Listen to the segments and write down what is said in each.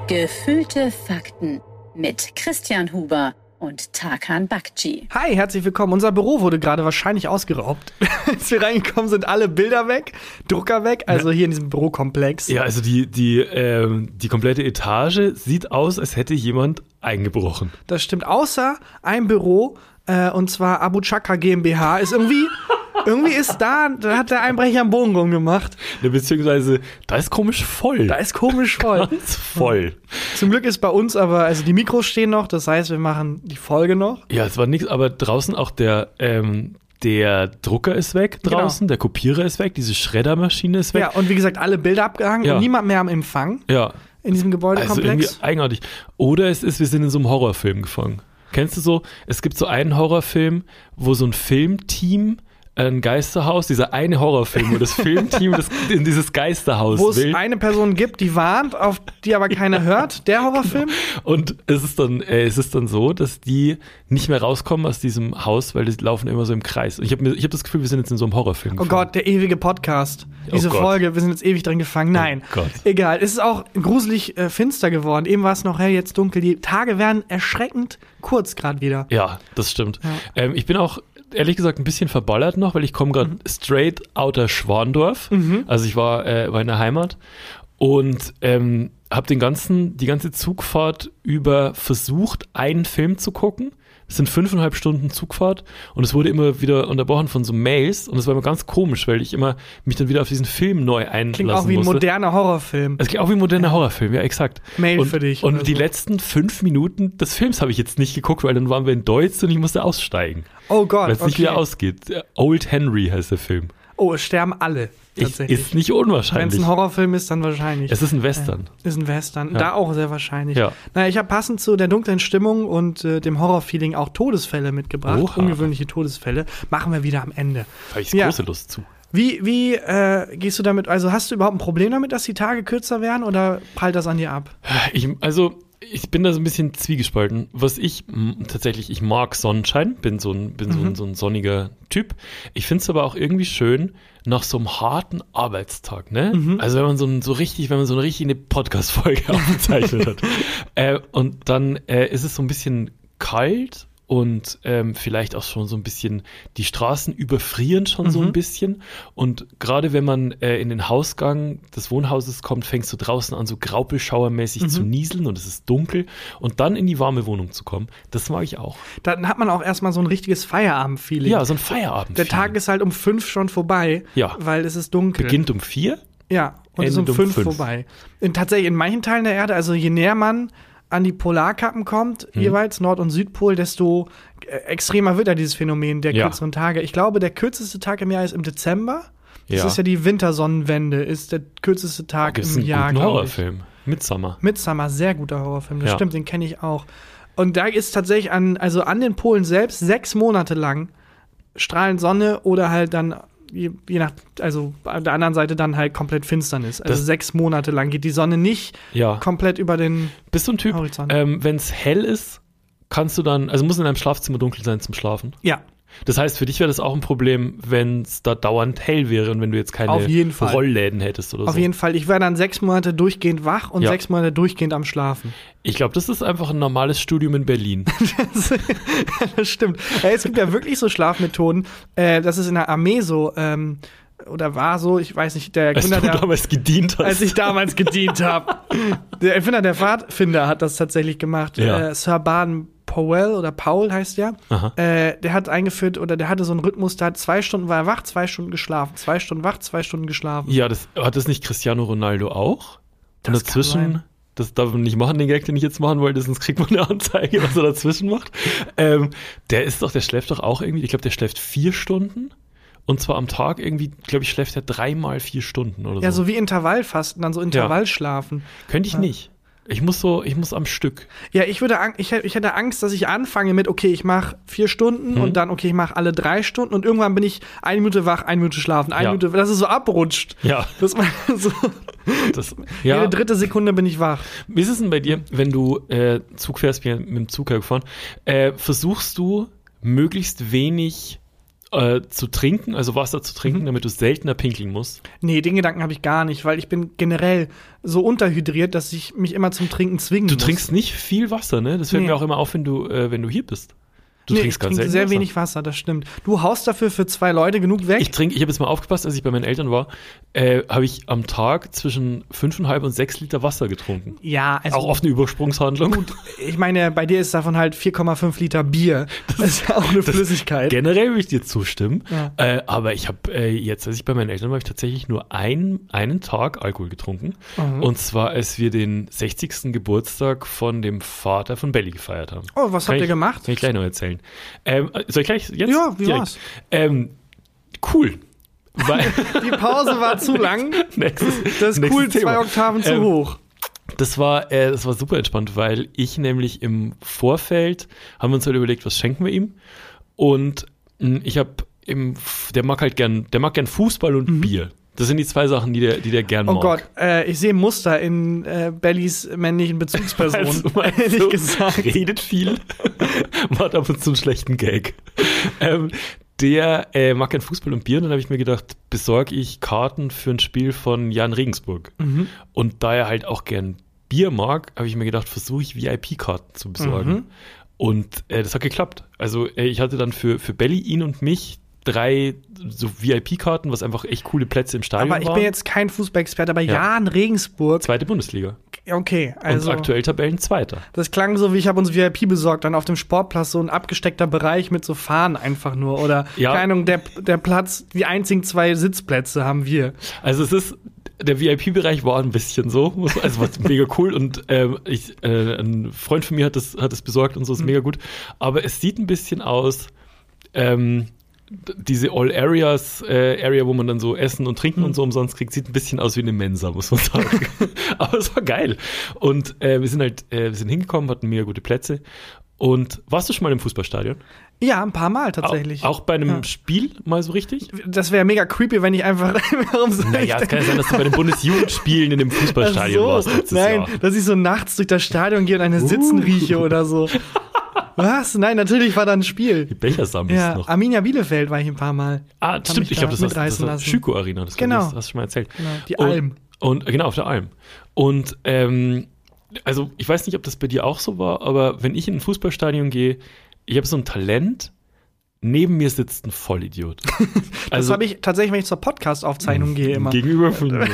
Gefühlte Fakten mit Christian Huber und Tarkan Bakci. Hi, herzlich willkommen. Unser Büro wurde gerade wahrscheinlich ausgeraubt. Als wir reingekommen sind, alle Bilder weg, Drucker weg, also hier in diesem Bürokomplex. Ja, also die komplette Etage sieht aus, als hätte jemand eingebrochen. Das stimmt, außer ein Büro, und zwar Abu Chaka GmbH, ist irgendwie ist da hat der Einbrecher einen Bogen rumgemacht. Ja, beziehungsweise, da ist komisch voll. Ganz voll. Zum Glück ist bei uns aber, also die Mikros stehen noch, das heißt, wir machen die Folge noch. Ja, es war nichts, aber draußen auch der Drucker ist weg draußen, Der Kopierer ist weg, diese Schreddermaschine ist weg. Ja, und wie gesagt, alle Bilder abgehangen und niemand mehr am Empfang in diesem Gebäudekomplex. Also irgendwie eigenartig. Oder wir sind in so einem Horrorfilm gefangen. Kennst du so, es gibt so einen Horrorfilm, wo so ein Filmteam ein Geisterhaus, dieser eine Horrorfilm, wo das Filmteam in dieses Geisterhaus wo will. Wo es eine Person gibt, die warnt, auf die aber keiner hört, der Horrorfilm. Genau. Und es ist dann so, dass die nicht mehr rauskommen aus diesem Haus, weil die laufen immer so im Kreis. Und ich hab das Gefühl, wir sind jetzt in so einem Horrorfilm gefangen. Oh Gott, der ewige Podcast. Diese Folge, wir sind jetzt ewig drin gefangen. Nein, egal. Es ist auch gruselig finster geworden. Eben war es noch hell, jetzt dunkel. Die Tage werden erschreckend kurz gerade wieder. Ja, das stimmt. Ja. Ich bin auch ehrlich gesagt ein bisschen verballert noch, weil ich komme gerade straight outer Schwandorf. Also ich war in der Heimat und habe die ganze Zugfahrt über versucht, einen Film zu gucken. Es sind 5,5 Stunden Zugfahrt und es wurde immer wieder unterbrochen von so Mails und es war immer ganz komisch, weil ich immer mich dann wieder auf diesen Film neu einlassen musste. Klingt auch wie ein moderner Horrorfilm. Es klingt auch wie ein moderner Horrorfilm, ja, exakt. Mail für dich. Und die letzten 5 Minuten des Films habe ich jetzt nicht geguckt, weil dann waren wir in Deutsch und ich musste aussteigen. Oh Gott, weil es nicht wieder ausgeht. Old Henry heißt der Film. Oh, es sterben alle. Tatsächlich. Ist nicht unwahrscheinlich. Wenn es ein Horrorfilm ist, dann wahrscheinlich. Es ist ein Western. Ist ein Western. Ja. Da auch sehr wahrscheinlich. Ja. Naja, ich habe passend zu der dunklen Stimmung und dem Horrorfeeling auch Todesfälle mitgebracht. Oha. Ungewöhnliche Todesfälle. Machen wir wieder am Ende. Da habe ich große Lust zu. Wie gehst du damit, also hast du überhaupt ein Problem damit, dass die Tage kürzer werden oder prallt das an dir ab? Ich bin da so ein bisschen zwiegespalten. Ich mag Sonnenschein, bin so ein sonniger Typ. Ich finde es aber auch irgendwie schön, nach so einem harten Arbeitstag, ne? Also wenn man so eine richtige Podcast-Folge aufgezeichnet hat. Und dann ist es so ein bisschen kalt und vielleicht auch schon so ein bisschen, die Straßen überfrieren schon so ein bisschen. Und gerade wenn man in den Hausgang des Wohnhauses kommt, fängst du draußen an, so graupelschauermäßig zu nieseln und es ist dunkel. Und dann in die warme Wohnung zu kommen, das mag ich auch. Dann hat man auch erstmal so ein richtiges Feierabend-Feeling. Ja, so ein Feierabend-Feeling. Der Tag ist halt um 5 schon vorbei, weil es ist dunkel. Beginnt um 4? Ja, und ist um 5 vorbei. Tatsächlich in manchen Teilen der Erde, also je näher man an die Polarkappen kommt, jeweils Nord- und Südpol, desto extremer wird ja dieses Phänomen der kürzeren Tage. Ich glaube, der kürzeste Tag im Jahr ist im Dezember. Das ist ja die Wintersonnenwende, ist der kürzeste Tag im Jahr. Das ist ein Horrorfilm. Midsommar, sehr guter Horrorfilm. Das stimmt, den kenne ich auch. Und da ist tatsächlich an den Polen selbst 6 Monate lang strahlend Sonne oder halt dann je nach, also an der anderen Seite dann halt komplett Finsternis. Also 6 Monate lang geht die Sonne nicht komplett über den Bist du ein Typ, wenn es hell ist, kannst du dann, also muss in deinem Schlafzimmer dunkel sein zum Schlafen? Ja. Das heißt, für dich wäre das auch ein Problem, wenn es da dauernd hell wäre und wenn du jetzt keine Rollläden hättest oder so. Auf jeden Fall. Ich wäre dann 6 Monate durchgehend wach und 6 Monate durchgehend am Schlafen. Ich glaube, das ist einfach ein normales Studium in Berlin. Das stimmt. Es gibt ja wirklich so Schlafmethoden. Das ist in der Armee so, oder war so, ich weiß nicht, der Gründer, als ich damals gedient habe. Der Erfinder der Pfadfinder hat das tatsächlich gemacht. Sir Baden-Powell oder Paul heißt der. Der hat eingeführt, oder der hatte so einen Rhythmus, da hat 2 Stunden war er wach, 2 Stunden geschlafen, 2 Stunden wach, 2 Stunden geschlafen. Ja, hat das nicht Cristiano Ronaldo auch? Und dazwischen, das darf man nicht machen, den Gag, den ich jetzt machen wollte, sonst kriegt man eine Anzeige, was er dazwischen macht. Der schläft doch auch irgendwie, ich glaube, der schläft 4 Stunden. Und zwar am Tag irgendwie, glaube ich, schläft er 3-mal 4 Stunden oder so. Ja, so wie Intervallfasten, dann so Intervallschlafen. Könnte ich nicht. Ich muss am Stück. Ja, ich hätte Angst, dass ich anfange mit, okay, ich mache 4 Stunden und dann, okay, ich mache alle 3 Stunden und irgendwann bin ich 1 Minute wach, 1 Minute schlafen, 1 Minute, dass es so abrutscht. Ja. Dass man so jede dritte Sekunde bin ich wach. Wie ist es denn bei dir, wenn du Zug fährst, wie mit dem Zug hergefahren, versuchst du möglichst wenig zu trinken, also Wasser zu trinken, damit du seltener pinkeln musst? Nee, den Gedanken habe ich gar nicht, weil ich bin generell so unterhydriert, dass ich mich immer zum Trinken zwingen muss. Du trinkst nicht viel Wasser, ne? Das fällt mir auch immer auf, wenn du hier bist. Du trinkst ganz selten sehr Wasser. Wenig Wasser, das stimmt. Du haust dafür für 2 Leute genug weg? Ich habe jetzt mal aufgepasst, als ich bei meinen Eltern war, habe ich am Tag zwischen 5,5 und 6 Liter Wasser getrunken. Ja, also auch oft eine Übersprungshandlung. Gut, ich meine, bei dir ist davon halt 4,5 Liter Bier. Das ist ja auch eine Flüssigkeit. Generell würde ich dir zustimmen. Ja. Aber ich habe jetzt, als ich bei meinen Eltern war, habe ich tatsächlich nur einen Tag Alkohol getrunken. Mhm. Und zwar, als wir den 60. Geburtstag von dem Vater von Belly gefeiert haben. Oh, was habt ihr gemacht? Kann ich gleich noch erzählen. Soll ich gleich jetzt? Ja, wie war's? Cool. Weil die Pause war zu lang. Das ist cool, 2 Oktaven zu hoch. Das war super entspannt, weil ich nämlich im Vorfeld haben wir uns halt überlegt, was schenken wir ihm. Und der mag gern Fußball und Bier. Das sind die 2 Sachen, die der gern mag. Oh Gott, ich sehe Muster in Bellys männlichen Bezugspersonen. Ehrlich gesagt. Redet viel, macht ab und zu einen schlechten Gag. Der mag gern Fußball und Bier. Und dann habe ich mir gedacht, besorge ich Karten für ein Spiel von Jan Regensburg. Mhm. Und da er halt auch gern Bier mag, habe ich mir gedacht, versuche ich VIP-Karten zu besorgen. Mhm. Und das hat geklappt. Also ich hatte dann für Belly, ihn und mich 3 so VIP-Karten, was einfach echt coole Plätze im Stadion waren. Aber ich bin jetzt kein Fußballexperte, aber Jan Regensburg. 2. Bundesliga. Okay, also. Und aktuell Tabellenzweiter. Das klang so, wie ich habe uns VIP besorgt, dann auf dem Sportplatz so ein abgesteckter Bereich mit so Fahnen einfach nur. Oder, keine Ahnung, der Platz, die einzigen 2 Sitzplätze haben wir. Also der VIP-Bereich war ein bisschen so, also war mega cool und ein Freund von mir hat das besorgt und so, ist mega gut. Aber es sieht ein bisschen aus, diese All-Areas-Area, wo man dann so Essen und Trinken und so umsonst kriegt, sieht ein bisschen aus wie eine Mensa, muss man sagen. Aber es war geil. Und wir sind hingekommen, hatten mega gute Plätze. Und warst du schon mal im Fußballstadion? Ja, ein paar Mal tatsächlich. Auch bei einem Spiel mal so richtig? Das wäre mega creepy, wenn ich einfach. Naja, es kann ja sein, dass du bei den Bundesjugendspielen in dem Fußballstadion warst. Nein, dass ich so nachts durch das Stadion gehe und eine Sitzen rieche oder so. Was? Nein, natürlich war da ein Spiel. Die Bechersammlung ist noch. Arminia Bielefeld war ich ein paar Mal. Ah, stimmt. Ich glaube, das war Schüko Arena. Das hast du schon mal erzählt. Genau, die Alm. Und genau, auf der Alm. Und also ich weiß nicht, ob das bei dir auch so war, aber wenn ich in ein Fußballstadion gehe, ich habe so ein Talent, neben mir sitzt ein Vollidiot. Das habe ich tatsächlich, wenn ich zur Podcast-Aufzeichnung gehe, immer. Gegenüber von mir.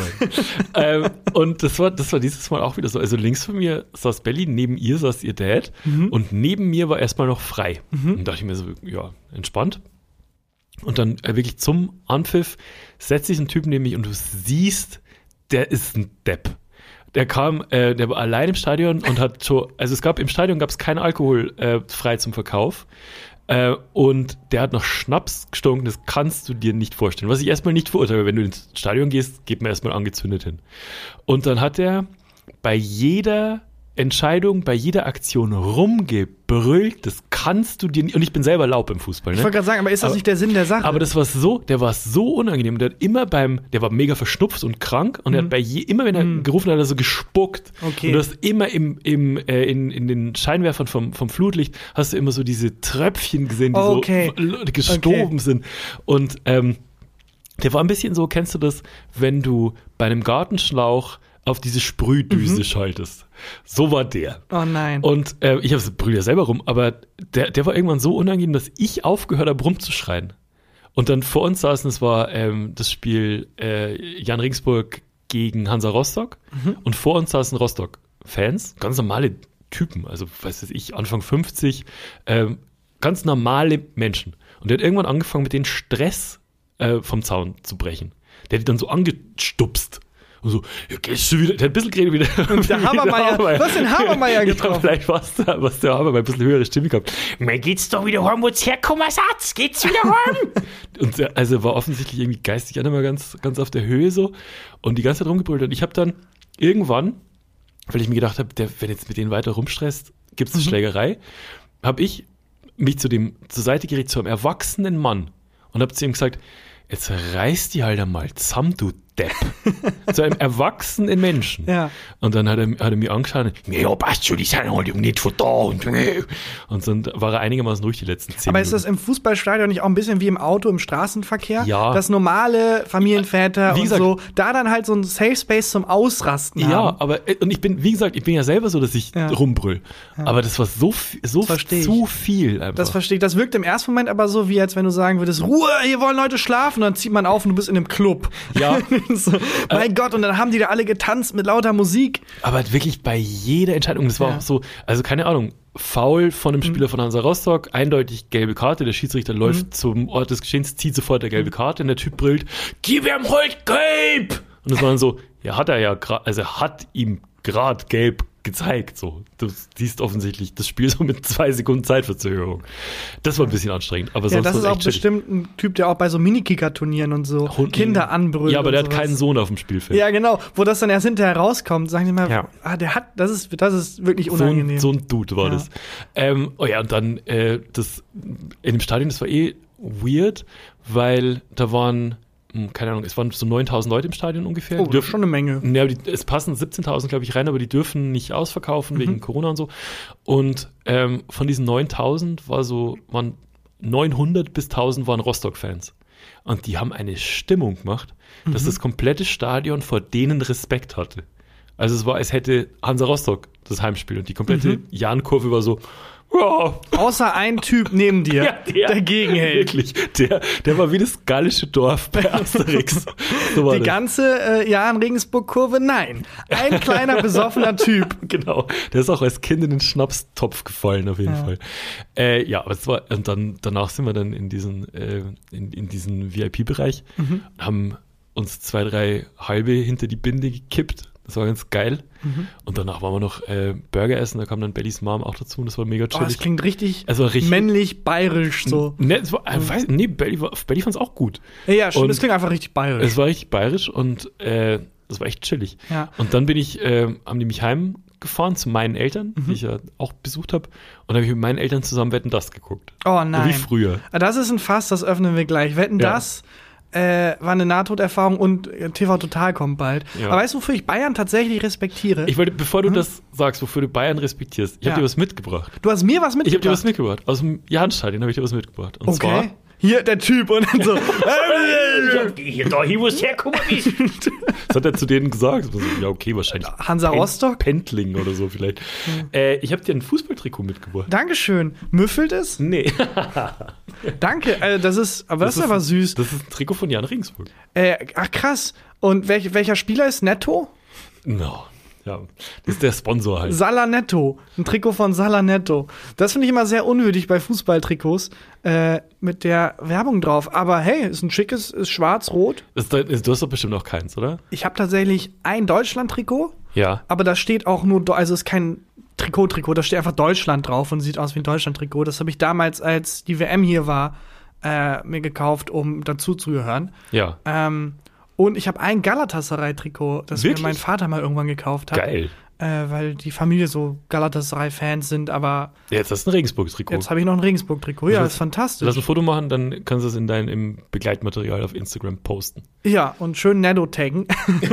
Und das war dieses Mal auch wieder so. Also links von mir saß Belly, neben ihr saß ihr Dad und neben mir war erstmal noch frei. Und dachte ich mir so, ja, entspannt. Und dann wirklich zum Anpfiff setzt sich ein Typ neben mich und du siehst, der ist ein Depp. Der war allein im Stadion und hat so, also im Stadion gab es keinen Alkohol frei zum Verkauf. Und der hat nach Schnaps gestunken, das kannst du dir nicht vorstellen. Was ich erstmal nicht verurteile, wenn du ins Stadion gehst, geht man erstmal angezündet hin. Und dann hat er bei jeder Entscheidung, bei jeder Aktion rumgebrüllt, das kannst du dir nicht, und ich bin selber Laub im Fußball. Ne? Ich wollte gerade sagen, aber ist das nicht der Sinn der Sache? Aber der war so unangenehm, der war mega verschnupft und krank und er hat immer wenn er gerufen hat, er so gespuckt. Okay. Und du hast immer in den Scheinwerfern vom Flutlicht hast du immer so diese Tröpfchen gesehen, die so gestoben sind. Und der war ein bisschen so, kennst du das, wenn du bei einem Gartenschlauch auf diese Sprühdüse schaltest. So war der. Oh nein. Und ich habe es brüllt ja selber rum, aber der war irgendwann so unangenehm, dass ich aufgehört habe, rumzuschreien. Und dann vor uns saßen, es war das Spiel Jan Regensburg gegen Hansa Rostock. Und vor uns saßen Rostock-Fans, ganz normale Typen, also weiß ich, Anfang 50, ganz normale Menschen. Und der hat irgendwann angefangen, mit den Stress vom Zaun zu brechen. Der hat die dann so angestupst. Und so, ja, gehst du wieder, der hat ein bisschen geredet wieder. Und der Habermeier, du hast den Habermeier getroffen. Ja, vielleicht was der Habermeier ein bisschen höhere Stimme gehabt. Mir geht's doch wieder heim, wo's herkommen, Satz, geht's wieder heim. Und also war offensichtlich irgendwie geistig auch nicht mehr ganz auf der Höhe so. Und die ganze Zeit rumgebrüllt. Und ich habe dann irgendwann, weil ich mir gedacht habe, wenn jetzt mit denen weiter rumstresst, gibt's eine Schlägerei, habe ich mich zur Seite gerichtet zu einem erwachsenen Mann und habe zu ihm gesagt, jetzt reiß die halt einmal zusammen, du Depp. Zu einem erwachsenen Menschen. Ja. Und dann hat er mir angeschaut, ja, passt schon, die sind halt nicht von da. Und dann war er einigermaßen durch die letzten 10 Minuten. Aber ist das im Fußballstadion nicht auch ein bisschen wie im Auto, im Straßenverkehr? Ja. Dass normale Familienväter Wie gesagt, und so da dann halt so ein Safe Space zum Ausrasten haben. Ja, aber und ich bin ja selber so, dass ich rumbrüll. Ja. Aber das war so zu viel einfach. Das verstehe ich. Das wirkt im ersten Moment aber so, wie als wenn du sagen würdest, Ruhe, hier wollen Leute schlafen. Und dann zieht man auf und du bist in einem Club. Ja. So, mein Gott, und dann haben die da alle getanzt mit lauter Musik. Aber wirklich bei jeder Entscheidung, das war auch so, also keine Ahnung, Foul von einem Spieler von Hansa Rostock, eindeutig gelbe Karte, der Schiedsrichter läuft zum Ort des Geschehens, zieht sofort der gelbe Karte und der Typ brüllt, gib ihm halt gelb! Und das war dann so, ja, hat er ja gerade, also er hat ihm gerade gelb gezeigt, so. Du siehst offensichtlich das Spiel so mit 2 Sekunden Zeitverzögerung. Das war ein bisschen anstrengend, aber sonst das ist auch chillig. bestimmt ein Typ, der auch bei so Minikicker-Turnieren und so Kinder anbrüllt. Ja, aber der hat sowas. keinen Sohn auf dem Spielfeld. Ja, genau. Wo das dann erst hinterher rauskommt, sagen die mal, das ist wirklich unangenehm. So ein Dude war das. Und dann das in dem Stadion, das war weird, weil da waren keine Ahnung, es waren so 9.000 Leute im Stadion ungefähr. Oh, das ist schon eine Menge. Ja, es passen 17.000, glaube ich, rein, aber die dürfen nicht ausverkaufen wegen Corona und so. Und von diesen 9.000 waren 900 bis 1.000 waren Rostock-Fans. Und die haben eine Stimmung gemacht, dass das komplette Stadion vor denen Respekt hatte. Also es war, als hätte Hansa Rostock das Heimspiel und die komplette Jahn-Kurve war so, ja. Außer ein Typ neben dir, der dagegen hält. Wirklich, der war wie das gallische Dorf bei Asterix. So war die ganze Jahn-Regensburg-Kurve, nein. Ein kleiner, besoffener Typ. Genau, der ist auch als Kind in den Schnapstopf gefallen, auf jeden Fall. Aber es war, und dann, danach sind wir dann in diesen VIP-Bereich, haben uns 2, 3 halbe hinter die Binde gekippt. Das war ganz geil. Und danach waren wir noch Burger essen, da kam dann Bellys Mom auch dazu und das war mega chillig. Das klingt richtig männlich, bayerisch so. Belly fand es auch gut. Ja, stimmt, das klingt einfach richtig bayerisch. Es war richtig bayerisch und das war echt chillig. Ja. Und dann haben die mich heimgefahren zu meinen Eltern, die ich ja auch besucht habe. Und dann habe ich mit meinen Eltern zusammen Wetten, das geguckt. Oh nein. Wie früher. Das ist ein Fass, das öffnen wir gleich. Wetten, das war eine Nahtoderfahrung und TV Total kommt bald. Ja. Aber weißt du, wofür ich Bayern tatsächlich respektiere? Ich wollte, bevor du das sagst, wofür du Bayern respektierst, ich habe dir was mitgebracht. Du hast mir was mitgebracht? Ich habe dir was mitgebracht. Aus dem Jahnstadion habe ich dir was mitgebracht. Und zwar hier, der Typ und dann so. Hier muss herkommen. Das hat er zu denen gesagt. Ja, okay, wahrscheinlich. Hansa Rostock? Pendling oder so vielleicht. Ich habe dir ein Fußballtrikot mitgebracht. Dankeschön. Müffelt es? Nee. Danke. Das ist aber süß. Das ist ein Trikot von Jan Regensburg. Ach, krass. Und welcher Spieler ist Netto? No. Ja, das ist der Sponsor halt. Salanetto. Ein Trikot von Salanetto. Das finde ich immer sehr unwürdig bei Fußballtrikots mit der Werbung drauf. Aber hey, ist ein schickes, ist schwarz-rot. Du hast doch bestimmt noch keins, oder? Ich habe tatsächlich ein Deutschland-Trikot. Ja. Aber da steht auch nur, also ist kein Trikot, da steht einfach Deutschland drauf und sieht aus wie ein Deutschland-Trikot. Das habe ich damals, als die WM hier war, mir gekauft, um dazu zu gehören. Ja. Und ich habe ein Galatasaray-Trikot, das mir mein Vater mal irgendwann gekauft hat. Geil. Weil die Familie so Galatasaray-Fans sind, aber jetzt hast du ein Regensburg-Trikot. Jetzt habe ich noch ein Regensburg-Trikot. Ja, das ist fantastisch. Lass ein Foto machen, dann kannst du es im Begleitmaterial auf Instagram posten. Ja, und schön Netto taggen.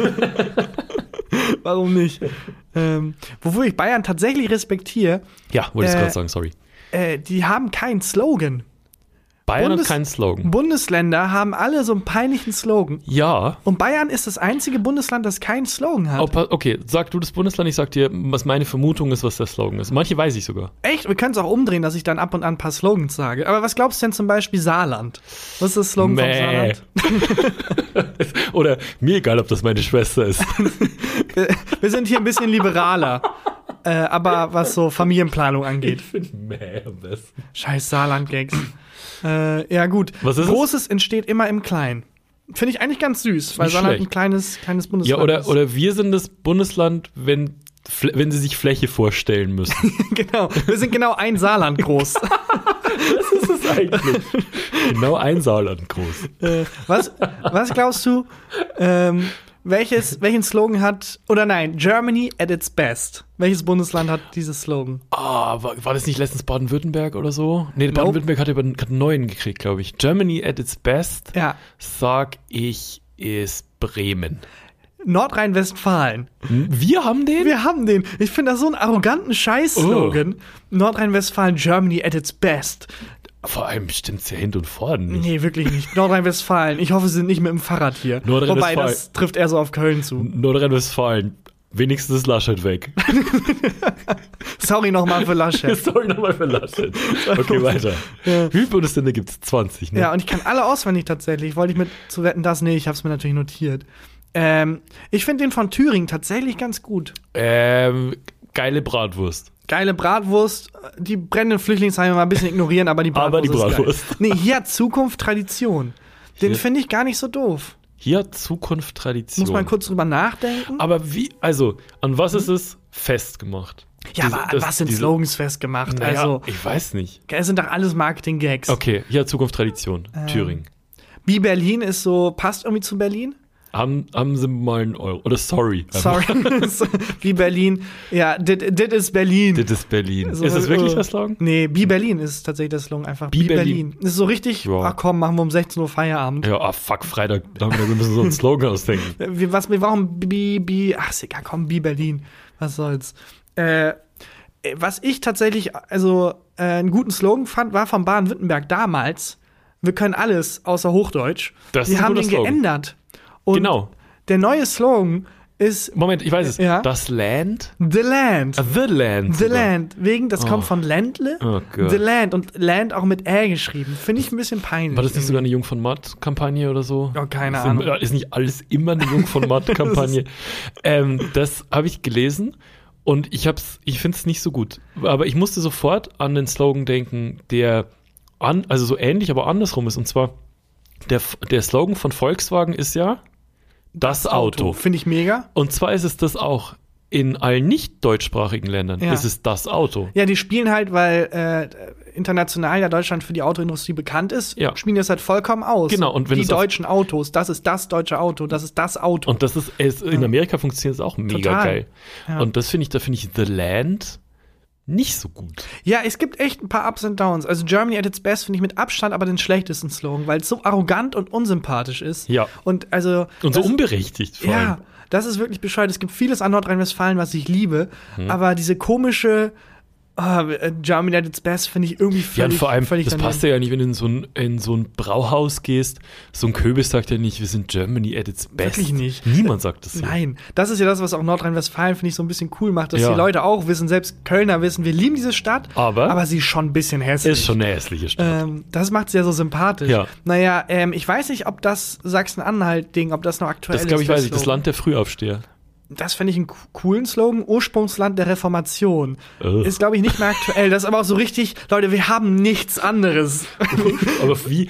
Warum nicht? Wofür ich Bayern tatsächlich respektiere. Ja, wollte ich gerade sagen, sorry. Die haben keinen Slogan. Bayern hat keinen Slogan. Bundesländer haben alle so einen peinlichen Slogan. Ja. Und Bayern ist das einzige Bundesland, das keinen Slogan hat. Okay, sag du das Bundesland, ich sag dir, was meine Vermutung ist, was der Slogan ist. Manche weiß ich sogar. Echt? Wir können es auch umdrehen, dass ich dann ab und an ein paar Slogans sage. Aber was glaubst du denn zum Beispiel Saarland? Was ist das Slogan vom Saarland? Oder mir egal, ob das meine Schwester ist. Wir sind hier ein bisschen liberaler. Aber was so Familienplanung angeht. Ich finde am besten. Scheiß Saarland-Gags. Ja, gut. Was ist Großes entsteht immer im Kleinen. Finde ich eigentlich ganz süß, weil Saarland ein kleines Bundesland ist. Ja, oder wir sind das Bundesland, wenn sie sich Fläche vorstellen müssen. Genau. Wir sind genau ein Saarland groß. Was ist es eigentlich? Genau ein Saarland groß. Was glaubst du, welchen Slogan hat, oder nein, Germany at its best. Welches Bundesland hat dieses Slogan? War das nicht letztens Baden-Württemberg oder so? Nee, Baden-Württemberg hat einen neuen gekriegt, glaube ich. Germany at its best, ja. Sag ich, ist Bremen. Nordrhein-Westfalen. Wir haben den? Wir haben den. Ich finde das so einen arroganten Scheiß-Slogan. Nordrhein-Westfalen, Germany at its best. Vor allem stimmt's ja hinten und vorne nicht. Nee, wirklich nicht. Nordrhein-Westfalen. Ich hoffe, Sie sind nicht mit dem Fahrrad hier. Wobei, das trifft eher so auf Köln zu. Nordrhein-Westfalen. Wenigstens ist Laschet weg. Sorry nochmal für Laschet. Okay, weiter. Ja. Wie viele Bundesländer gibt es? 20, ne? Ja, und ich kann alle auswendig tatsächlich. Wollte ich mit zu wetten, das? Nee, ich habe es mir natürlich notiert. Ich finde den von Thüringen tatsächlich ganz gut. Geile Bratwurst. Geile Bratwurst. Die brennenden Flüchtlingsheime mal ein bisschen ignorieren, aber die Bratwurst. Ist geil. Nee, hier hat Zukunft Tradition. Den finde ich gar nicht so doof. Hier hat Zukunft Tradition. Muss man kurz drüber nachdenken. Aber an was ist es festgemacht? Ja, aber was sind Slogans festgemacht? Naja, also, ich weiß nicht. Es sind doch alles Marketing-Gags. Okay, hier hat Zukunft Tradition. Thüringen. Wie Berlin ist so, passt irgendwie zu Berlin? Haben sie mal einen Euro. Oder sorry. Wie Berlin. Ja, dit is Berlin. Dit is Berlin. So, ist das wirklich der Slogan? Nee, Bi Berlin ist tatsächlich der Slogan. Einfach Bi Berlin. Das ist so richtig, komm, machen wir um 16 Uhr Feierabend. Ja, fuck, Freitag. Wir müssen so einen Slogan ausdenken. Wir brauchen ach, ist egal, komm, Bi Berlin. Was soll's. Was ich tatsächlich, einen guten Slogan fand, war von Baden-Württemberg damals. Wir können alles, außer Hochdeutsch. Die haben den geändert. Und genau. Der neue Slogan ist. Moment, ich weiß es. Ja? Das Land? The Land. The Land. The Land. Das kommt von Ländle. Oh Gott. The Land. Und Land auch mit Ä geschrieben. Finde ich ein bisschen peinlich. War das nicht sogar eine Jung von Matt-Kampagne oder so? Oh, keine Ahnung. Ist nicht alles immer eine Jung von Matt-Kampagne? Das habe ich gelesen. Und ich finde es nicht so gut. Aber ich musste sofort an den Slogan denken, der so ähnlich, aber andersrum ist. Und zwar, der Slogan von Volkswagen ist ja das Auto. Finde ich mega. Und zwar ist es das auch. In allen nicht deutschsprachigen Ländern ist es das Auto. Ja, die spielen halt, weil international ja Deutschland für die Autoindustrie bekannt ist, spielen das halt vollkommen aus. Genau. Und wenn die deutschen Autos, das ist das deutsche Auto, das ist das Auto. Und das ist, in Amerika funktioniert es auch mega geil. Ja. Und da finde ich The Land nicht so gut. Ja, es gibt echt ein paar Ups und Downs. Also Germany at its best finde ich mit Abstand aber den schlechtesten Slogan, weil es so arrogant und unsympathisch ist. Ja. Und so unberechtigt vor allem. Ja, das ist wirklich bescheuert. Es gibt vieles an Nordrhein-Westfalen, was ich liebe, aber diese komische Germany at its best finde ich irgendwie völlig. Ja, und vor allem, das daneben. Passt ja nicht, wenn du in so ein Brauhaus gehst. So ein Köbis sagt ja nicht, wir sind Germany at its best. Wirklich nicht. Niemand sagt das hier. Nein, das ist ja das, was auch Nordrhein-Westfalen, finde ich, so ein bisschen cool macht, dass die Leute auch wissen, selbst Kölner wissen, wir lieben diese Stadt, aber sie ist schon ein bisschen hässlich. Ist schon eine hässliche Stadt. Das macht sie ja so sympathisch. Ja. Naja, ich weiß nicht, ob das Sachsen-Anhalt-Ding, ob das noch aktuell ist. Das glaube ich, weiß ich, das Land der Frühaufsteher. Das fände ich einen coolen Slogan. Ursprungsland der Reformation. Ist, glaube ich, nicht mehr aktuell. Das ist aber auch so richtig, Leute, wir haben nichts anderes. Aber wie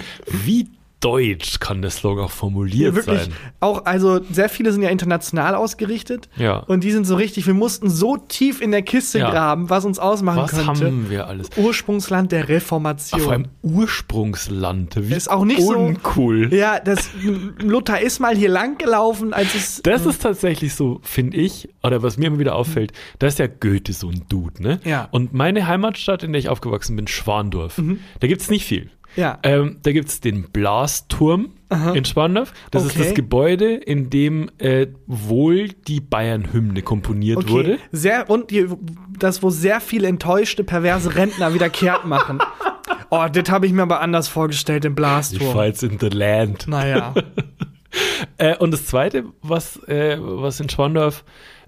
deutsch kann der Slogan auch formuliert wirklich sein? Auch, also sehr viele sind ja international ausgerichtet. Ja. Und die sind so richtig, wir mussten so tief in der Kiste graben, was uns ausmachen könnte. Was haben wir alles? Ursprungsland der Reformation. Vor allem Ursprungsland. Wie ist auch nicht uncool. So. Ja, Luther ist mal hier lang gelaufen, als es. Das ist tatsächlich so, finde ich, oder was mir immer wieder auffällt, da ist ja Goethe so ein Dude, ne? Ja. Und meine Heimatstadt, in der ich aufgewachsen bin, Schwandorf, da gibt's nicht viel. Ja. Da gibt es den Blasturm in Schwandorf. Das ist das Gebäude, in dem wohl die Bayern-Hymne komponiert wurde. Wo sehr viele enttäuschte, perverse Rentner wieder kehrt machen. Oh, das habe ich mir aber anders vorgestellt, den Blasturm. Ich war jetzt in the land. Naja. Und das Zweite, was in Schwandorf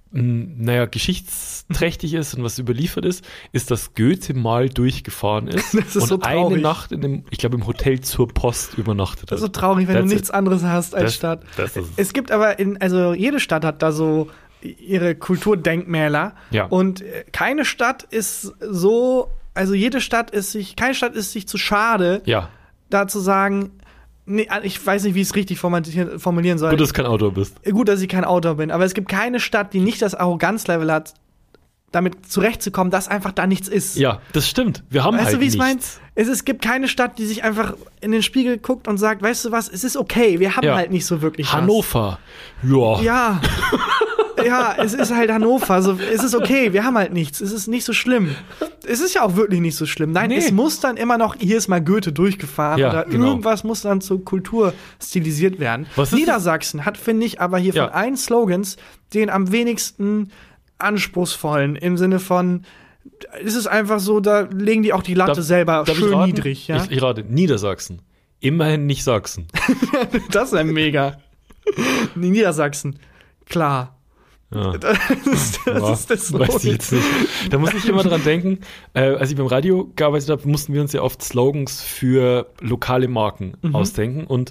geschichtsträchtig ist und was überliefert ist, dass Goethe mal durchgefahren ist, das ist und so traurig. eine Nacht im Hotel zur Post übernachtet hat. Das ist so traurig, wenn du nichts anderes hast als Stadt. Es gibt aber jede Stadt hat da so ihre Kulturdenkmäler. Ja. Und keine Stadt ist so, keine Stadt ist sich zu schade, da zu sagen, nee, ich weiß nicht, wie ich es richtig formulieren soll. Gut, dass du kein Autor bist. Gut, dass ich kein Autor bin. Aber es gibt keine Stadt, die nicht das Arroganzlevel hat, damit zurechtzukommen, dass einfach da nichts ist. Ja, das stimmt. Wir haben weißt halt du, wie ich nichts. meine? Es gibt keine Stadt, die sich einfach in den Spiegel guckt und sagt, weißt du was, es ist okay, wir haben halt nicht so wirklich Hannover. Was. Ja. Ja, es ist halt Hannover. Also, es ist okay, wir haben halt nichts. Es ist nicht so schlimm. Es ist ja auch wirklich nicht so schlimm. Nein, es muss dann immer noch, hier ist mal Goethe durchgefahren oder irgendwas muss dann zur Kultur stilisiert werden. Niedersachsen hat, finde ich, aber hier von allen Slogans den am wenigsten anspruchsvollen im Sinne von, es ist einfach so, da legen die auch die Latte selber schön niedrig. Ja? Ich rate, Niedersachsen. Immerhin nicht Sachsen. Das ist ja mega. Niedersachsen. Klar. Ja. Das ist der Slogan. Weiß ich jetzt nicht. Da muss ich immer dran denken, als ich beim Radio gearbeitet habe, mussten wir uns ja oft Slogans für lokale Marken ausdenken. Und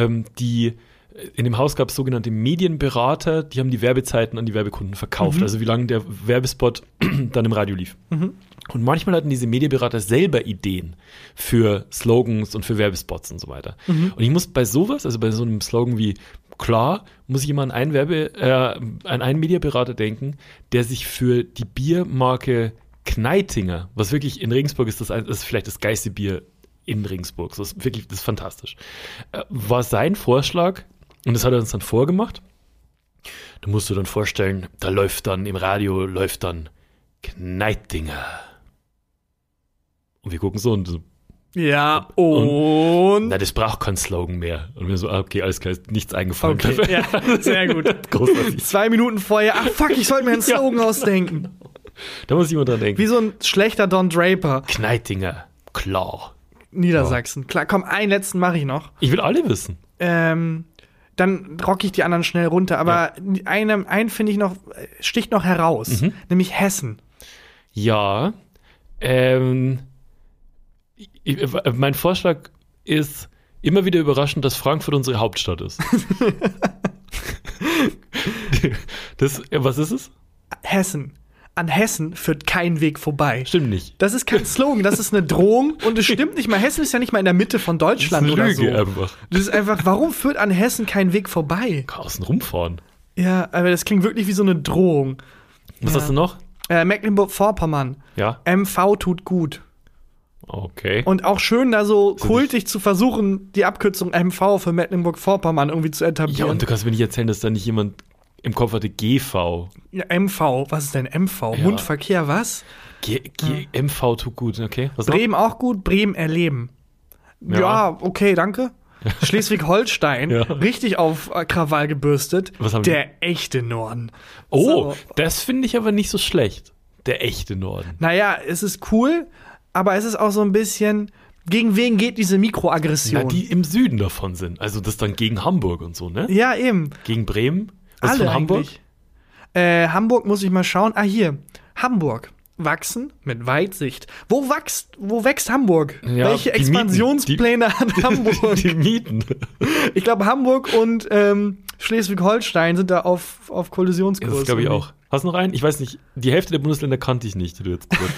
in dem Haus gab es sogenannte Medienberater, die haben die Werbezeiten an die Werbekunden verkauft. Also wie lange der Werbespot dann im Radio lief. Und manchmal hatten diese Medienberater selber Ideen für Slogans und für Werbespots und so weiter. Und ich muss bei sowas, also bei so einem Slogan wie klar, muss ich immer an einen Medienberater denken, der sich für die Biermarke Kneitinger, was wirklich in Regensburg ist, das ist vielleicht das geilste Bier in Regensburg, das ist fantastisch, war sein Vorschlag, und das hat er uns dann vorgemacht. Da musst du dann vorstellen, da läuft dann im Radio Kneitinger. Und wir gucken so und so. Ja, und? Na, das braucht keinen Slogan mehr. Und wir so, okay, alles klar, ist nichts eingefallen. Okay, ja, sehr gut. Großartig. 2 Minuten vorher, fuck, ich sollte mir einen Slogan ausdenken. Da muss ich immer dran denken. Wie so ein schlechter Don Draper. Kneitinger, klar. Niedersachsen, klar. Komm, einen letzten mache ich noch. Ich will alle wissen. Dann rocke ich die anderen schnell runter. Aber einen finde ich noch, sticht noch heraus. Nämlich Hessen. Ja, mein Vorschlag ist immer wieder überraschend, dass Frankfurt unsere Hauptstadt ist. Was ist es? Hessen. An Hessen führt kein Weg vorbei. Stimmt nicht. Das ist kein Slogan, das ist eine Drohung und es stimmt nicht mal. Hessen ist ja nicht mal in der Mitte von Deutschland das ist eine Lüge oder so. Einfach. Das ist einfach, warum führt an Hessen kein Weg vorbei? Kann außen rumfahren. Ja, aber das klingt wirklich wie so eine Drohung. Was hast du noch? Mecklenburg-Vorpommern. Ja. MV tut gut. Okay. Und auch schön, da so kultig zu versuchen, die Abkürzung MV für Mecklenburg-Vorpommern irgendwie zu etablieren. Ja, und du kannst mir nicht erzählen, dass da nicht jemand im Kopf hatte GV. Ja, MV. Was ist denn MV? Ja. Mundverkehr, was? MV tut gut, okay. Was Bremen noch? Auch gut, Bremen erleben. Ja, okay, danke. Schleswig-Holstein, richtig auf Krawall gebürstet. Was haben der echte Norden. Oh, so. Das finde ich aber nicht so schlecht. Der echte Norden. Naja, es ist cool, aber es ist auch so ein bisschen, gegen wen geht diese Mikroaggression? Na, die im Süden davon sind. Also das dann gegen Hamburg und so, ne? Ja, eben. Gegen Bremen? Was ist von Hamburg? Hamburg muss ich mal schauen. Ah, hier. Hamburg. Wachsen mit Weitsicht. Wo wächst Hamburg? Ja, welche Expansionspläne hat Hamburg? Die Mieten. Ich glaube, Hamburg und Schleswig-Holstein sind da auf Kollisionskurs. Das glaube ich auch. Hast du noch einen? Ich weiß nicht. Die Hälfte der Bundesländer kannte ich nicht, die du jetzt gesagt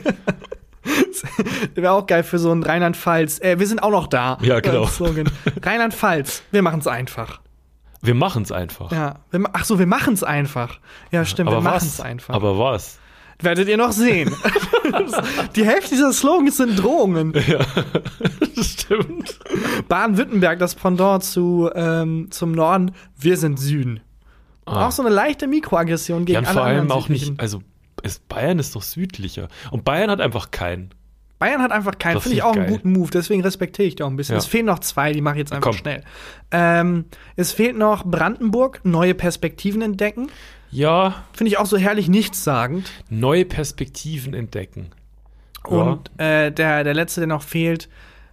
hast. Wäre auch geil für so ein Rheinland-Pfalz. Wir sind auch noch da. Ja, genau. Rheinland-Pfalz. Wir machen es einfach. Wir machen es einfach. Ja. Wir machen es einfach. Ja, stimmt. Aber wir machen es einfach. Aber was? Werdet ihr noch sehen. Die Hälfte dieser Slogans sind Drohungen. Ja, das stimmt. Baden-Württemberg, das Pendant zum Norden. Wir sind Süden. Auch so eine leichte Mikroaggression gegen alle vor allem anderen auch nicht, also Bayern ist doch südlicher. Und Bayern hat einfach keinen. Finde ich auch einen guten Move, deswegen respektiere ich die auch ein bisschen. Es fehlen noch 2, die mache ich jetzt einfach schnell. Es fehlt noch Brandenburg, neue Perspektiven entdecken. Ja. Finde ich auch so herrlich nichtssagend. Neue Perspektiven entdecken. Ja. Und der letzte, der noch fehlt,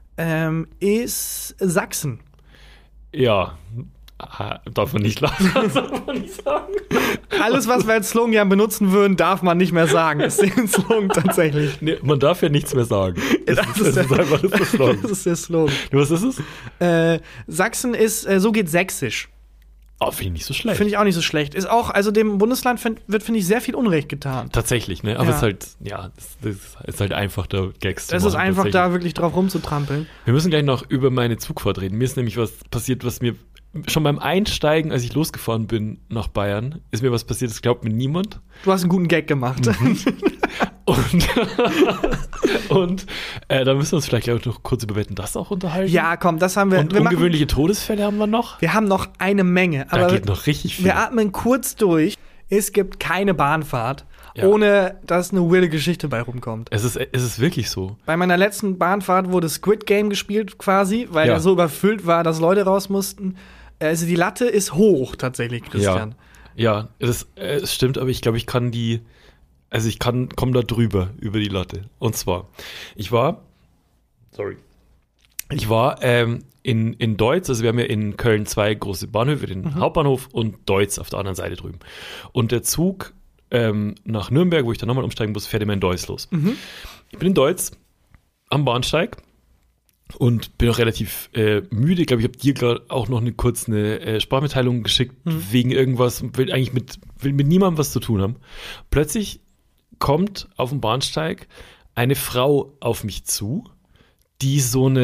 ist Sachsen. Ja. Darf man nicht lachen, darf man nicht sagen. Alles, was wir als Slogan benutzen würden, darf man nicht mehr sagen. Ist der Slogan tatsächlich. Nee, man darf ja nichts mehr sagen. Das ist einfach der Slogan. Das ist der Slogan. Was ist es? Sachsen ist, so geht Sächsisch. Oh, finde ich nicht so schlecht. Finde ich auch nicht so schlecht. Ist auch, also dem Bundesland wird, finde ich, sehr viel Unrecht getan. Tatsächlich, ne? Aber es ist halt, das ist halt einfach der Gags zu machen. Es ist einfach da wirklich drauf rumzutrampeln. Wir müssen gleich noch über meine Zugfahrt reden. Mir ist nämlich was passiert, was mir schon beim Einsteigen, als ich losgefahren bin nach Bayern, ist mir was passiert, das glaubt mir niemand. Du hast einen guten Gag gemacht. Und da müssen wir uns vielleicht noch kurz über Wetten, das auch unterhalten. Ja, komm, das haben wir. Und ungewöhnliche Todesfälle haben wir noch. Wir haben noch eine Menge. Aber da geht noch richtig viel. Wir atmen kurz durch. Es gibt keine Bahnfahrt, ohne dass eine weirde Geschichte bei rumkommt. Es ist wirklich so. Bei meiner letzten Bahnfahrt wurde Squid Game gespielt quasi, weil er so überfüllt war, dass Leute raus mussten. Also die Latte ist hoch tatsächlich, Christian. Ja, es stimmt, aber ich glaube, ich komme da drüber, über die Latte. Und zwar, ich war in Deutz, also wir haben ja in Köln 2 große Bahnhöfe, den Hauptbahnhof und Deutz auf der anderen Seite drüben. Und der Zug nach Nürnberg, wo ich dann nochmal umsteigen muss, fährt immer in Deutz los. Ich bin in Deutz am Bahnsteig und bin auch relativ müde. Ich glaube, ich habe dir gerade auch noch eine Sprachmitteilung geschickt wegen irgendwas, will mit niemandem was zu tun haben. Plötzlich kommt auf dem Bahnsteig eine Frau auf mich zu, die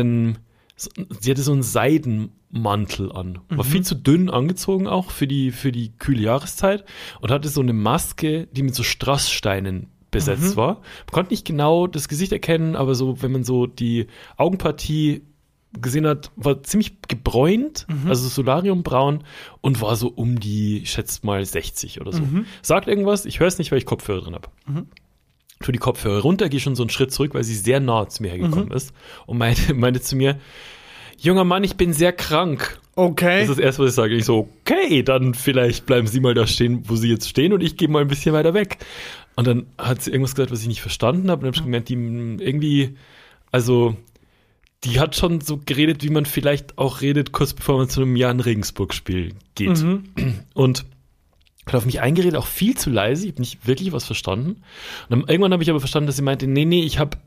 sie hatte so einen Seidenmantel an. War viel zu dünn angezogen auch für die kühle Jahreszeit und hatte so eine Maske, die mit so Strasssteinen besetzt war. Man konnte nicht genau das Gesicht erkennen, aber so, wenn man so die Augenpartie gesehen hat, war ziemlich gebräunt, also solariumbraun und war so um die, ich schätze mal 60 oder so. Sagt irgendwas, ich höre es nicht, weil ich Kopfhörer drin habe. Tue die Kopfhörer runter, gehe schon so einen Schritt zurück, weil sie sehr nah zu mir hergekommen ist und meinte zu mir, junger Mann, ich bin sehr krank. Okay. Das ist das Erste, was ich sage. Ich so, okay, dann vielleicht bleiben Sie mal da stehen, wo Sie jetzt stehen und ich gehe mal ein bisschen weiter weg. Und dann hat sie irgendwas gesagt, was ich nicht verstanden habe und dann habe ich gemerkt, die irgendwie, also die hat schon so geredet, wie man vielleicht auch redet, kurz bevor man zu einem Jan-Regensburg-Spiel geht. Und hat auf mich eingeredet, auch viel zu leise, ich habe nicht wirklich was verstanden. Und dann, irgendwann habe ich aber verstanden, dass sie meinte, nee, ich habe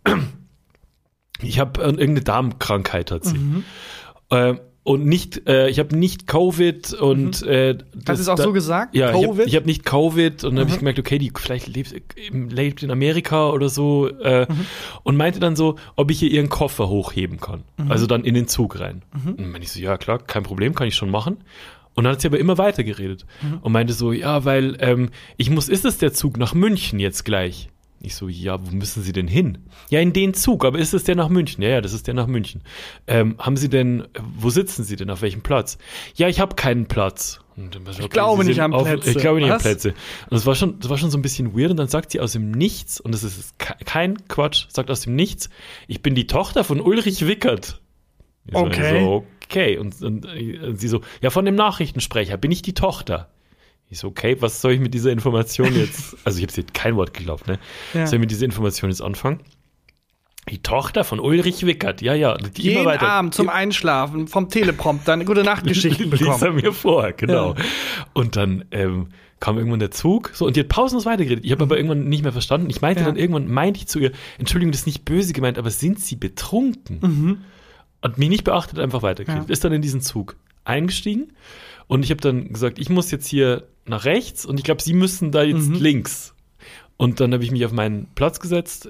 irgendeine Darmkrankheit hat sie. Und nicht, ich habe nicht Covid und Hast du es auch so gesagt? Ja, Covid? Ich hab nicht Covid und dann habe ich gemerkt, okay, die vielleicht lebt in Amerika oder so und meinte dann so, ob ich hier ihren Koffer hochheben kann. Also dann in den Zug rein. Und dann meinte ich so, ja klar, kein Problem, kann ich schon machen. Und dann hat sie aber immer weiter geredet und meinte so, ja, weil ist es der Zug nach München jetzt gleich? Ich so, ja, wo müssen Sie denn hin? Ja, in den Zug, aber ist es der nach München? Ja, das ist der nach München. Haben Sie denn, wo sitzen Sie denn, auf welchem Platz? Ja, ich habe keinen Platz. Und dann, okay, ich glaube nicht an Plätze. Ich glaube nicht an Plätze. Und das war schon so ein bisschen weird und dann sagt sie aus dem Nichts, und das ist kein Quatsch, sagt aus dem Nichts, ich bin die Tochter von Ulrich Wickert. Okay. So, okay. Und sie so, ja, von dem Nachrichtensprecher bin ich die Tochter. Ich so, okay, was soll ich mit dieser Information jetzt, also ich habe jetzt kein Wort geglaubt, ne? Ja. Soll ich mit dieser Information jetzt anfangen? Die Tochter von Ulrich Wickert, ja. Die jeden immer weiter, Abend zum Einschlafen vom Teleprompter eine gute Nachtgeschichten bekommen. Lies er mir vor, genau. Ja. Und dann kam irgendwann der Zug, so, und die hat pausenlos weitergeredet. Ich habe aber irgendwann nicht mehr verstanden. Ich meinte dann irgendwann, meinte ich zu ihr, Entschuldigung, das ist nicht böse gemeint, aber sind Sie betrunken? Und mich nicht beachtet, einfach weitergeredet. Ist dann in diesen Zug eingestiegen und ich habe dann gesagt, ich muss jetzt hier nach rechts und ich glaube, Sie müssen da jetzt links. Und dann habe ich mich auf meinen Platz gesetzt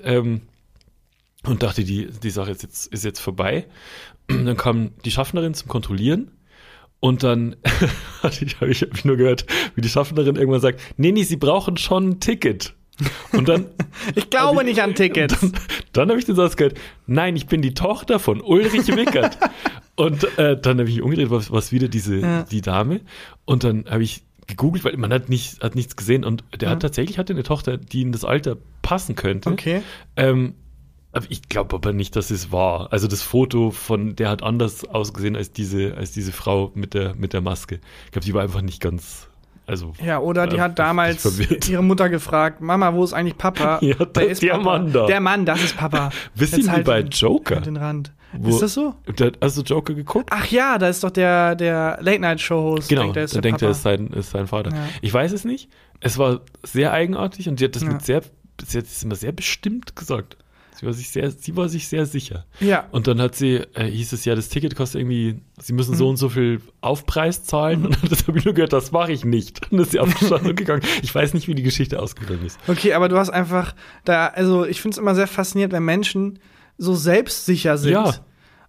und dachte, die Sache ist jetzt vorbei. Und dann kam die Schaffnerin zum Kontrollieren und dann habe ich nur gehört, wie die Schaffnerin irgendwann sagt, nee, Sie brauchen schon ein Ticket. Und dann ich glaube nicht an Tickets. Dann habe ich den Satz gehört, nein, ich bin die Tochter von Ulrich Wickert. Und dann habe ich umgedreht, was wieder die Dame. Und dann habe ich gegoogelt, weil man hat nichts gesehen. Und der hatte eine Tochter, die in das Alter passen könnte. Okay. Aber ich glaube aber nicht, dass es war. Also das Foto der hat anders ausgesehen als diese Frau mit der Maske. Ich glaube, die war einfach nicht ganz... Also, ja, oder die hat damals ihre Mutter gefragt, Mama, wo ist eigentlich Papa? Ja, der Mann da. Der Mann, das ist Papa. Wisst ihr, wie bei Joker? Den Rand. Ist das so? Hast du Joker geguckt? Ach ja, da ist doch der Late-Night-Show-Host. Genau, der denkt, er ist sein Vater. Ja. Ich weiß es nicht. Es war sehr eigenartig und sie hat das sie hat es immer sehr bestimmt gesagt. Sie war sich sehr sicher. Ja. Und dann hieß es ja, das Ticket kostet irgendwie, Sie müssen so und so viel Aufpreis zahlen. Und das habe ich nur gehört, das mache ich nicht. Und dann ist sie aufgestanden und gegangen. Ich weiß nicht, wie die Geschichte ausgegangen ist. Okay, aber du hast einfach also ich finde es immer sehr faszinierend, wenn Menschen so selbstsicher sind. Ja.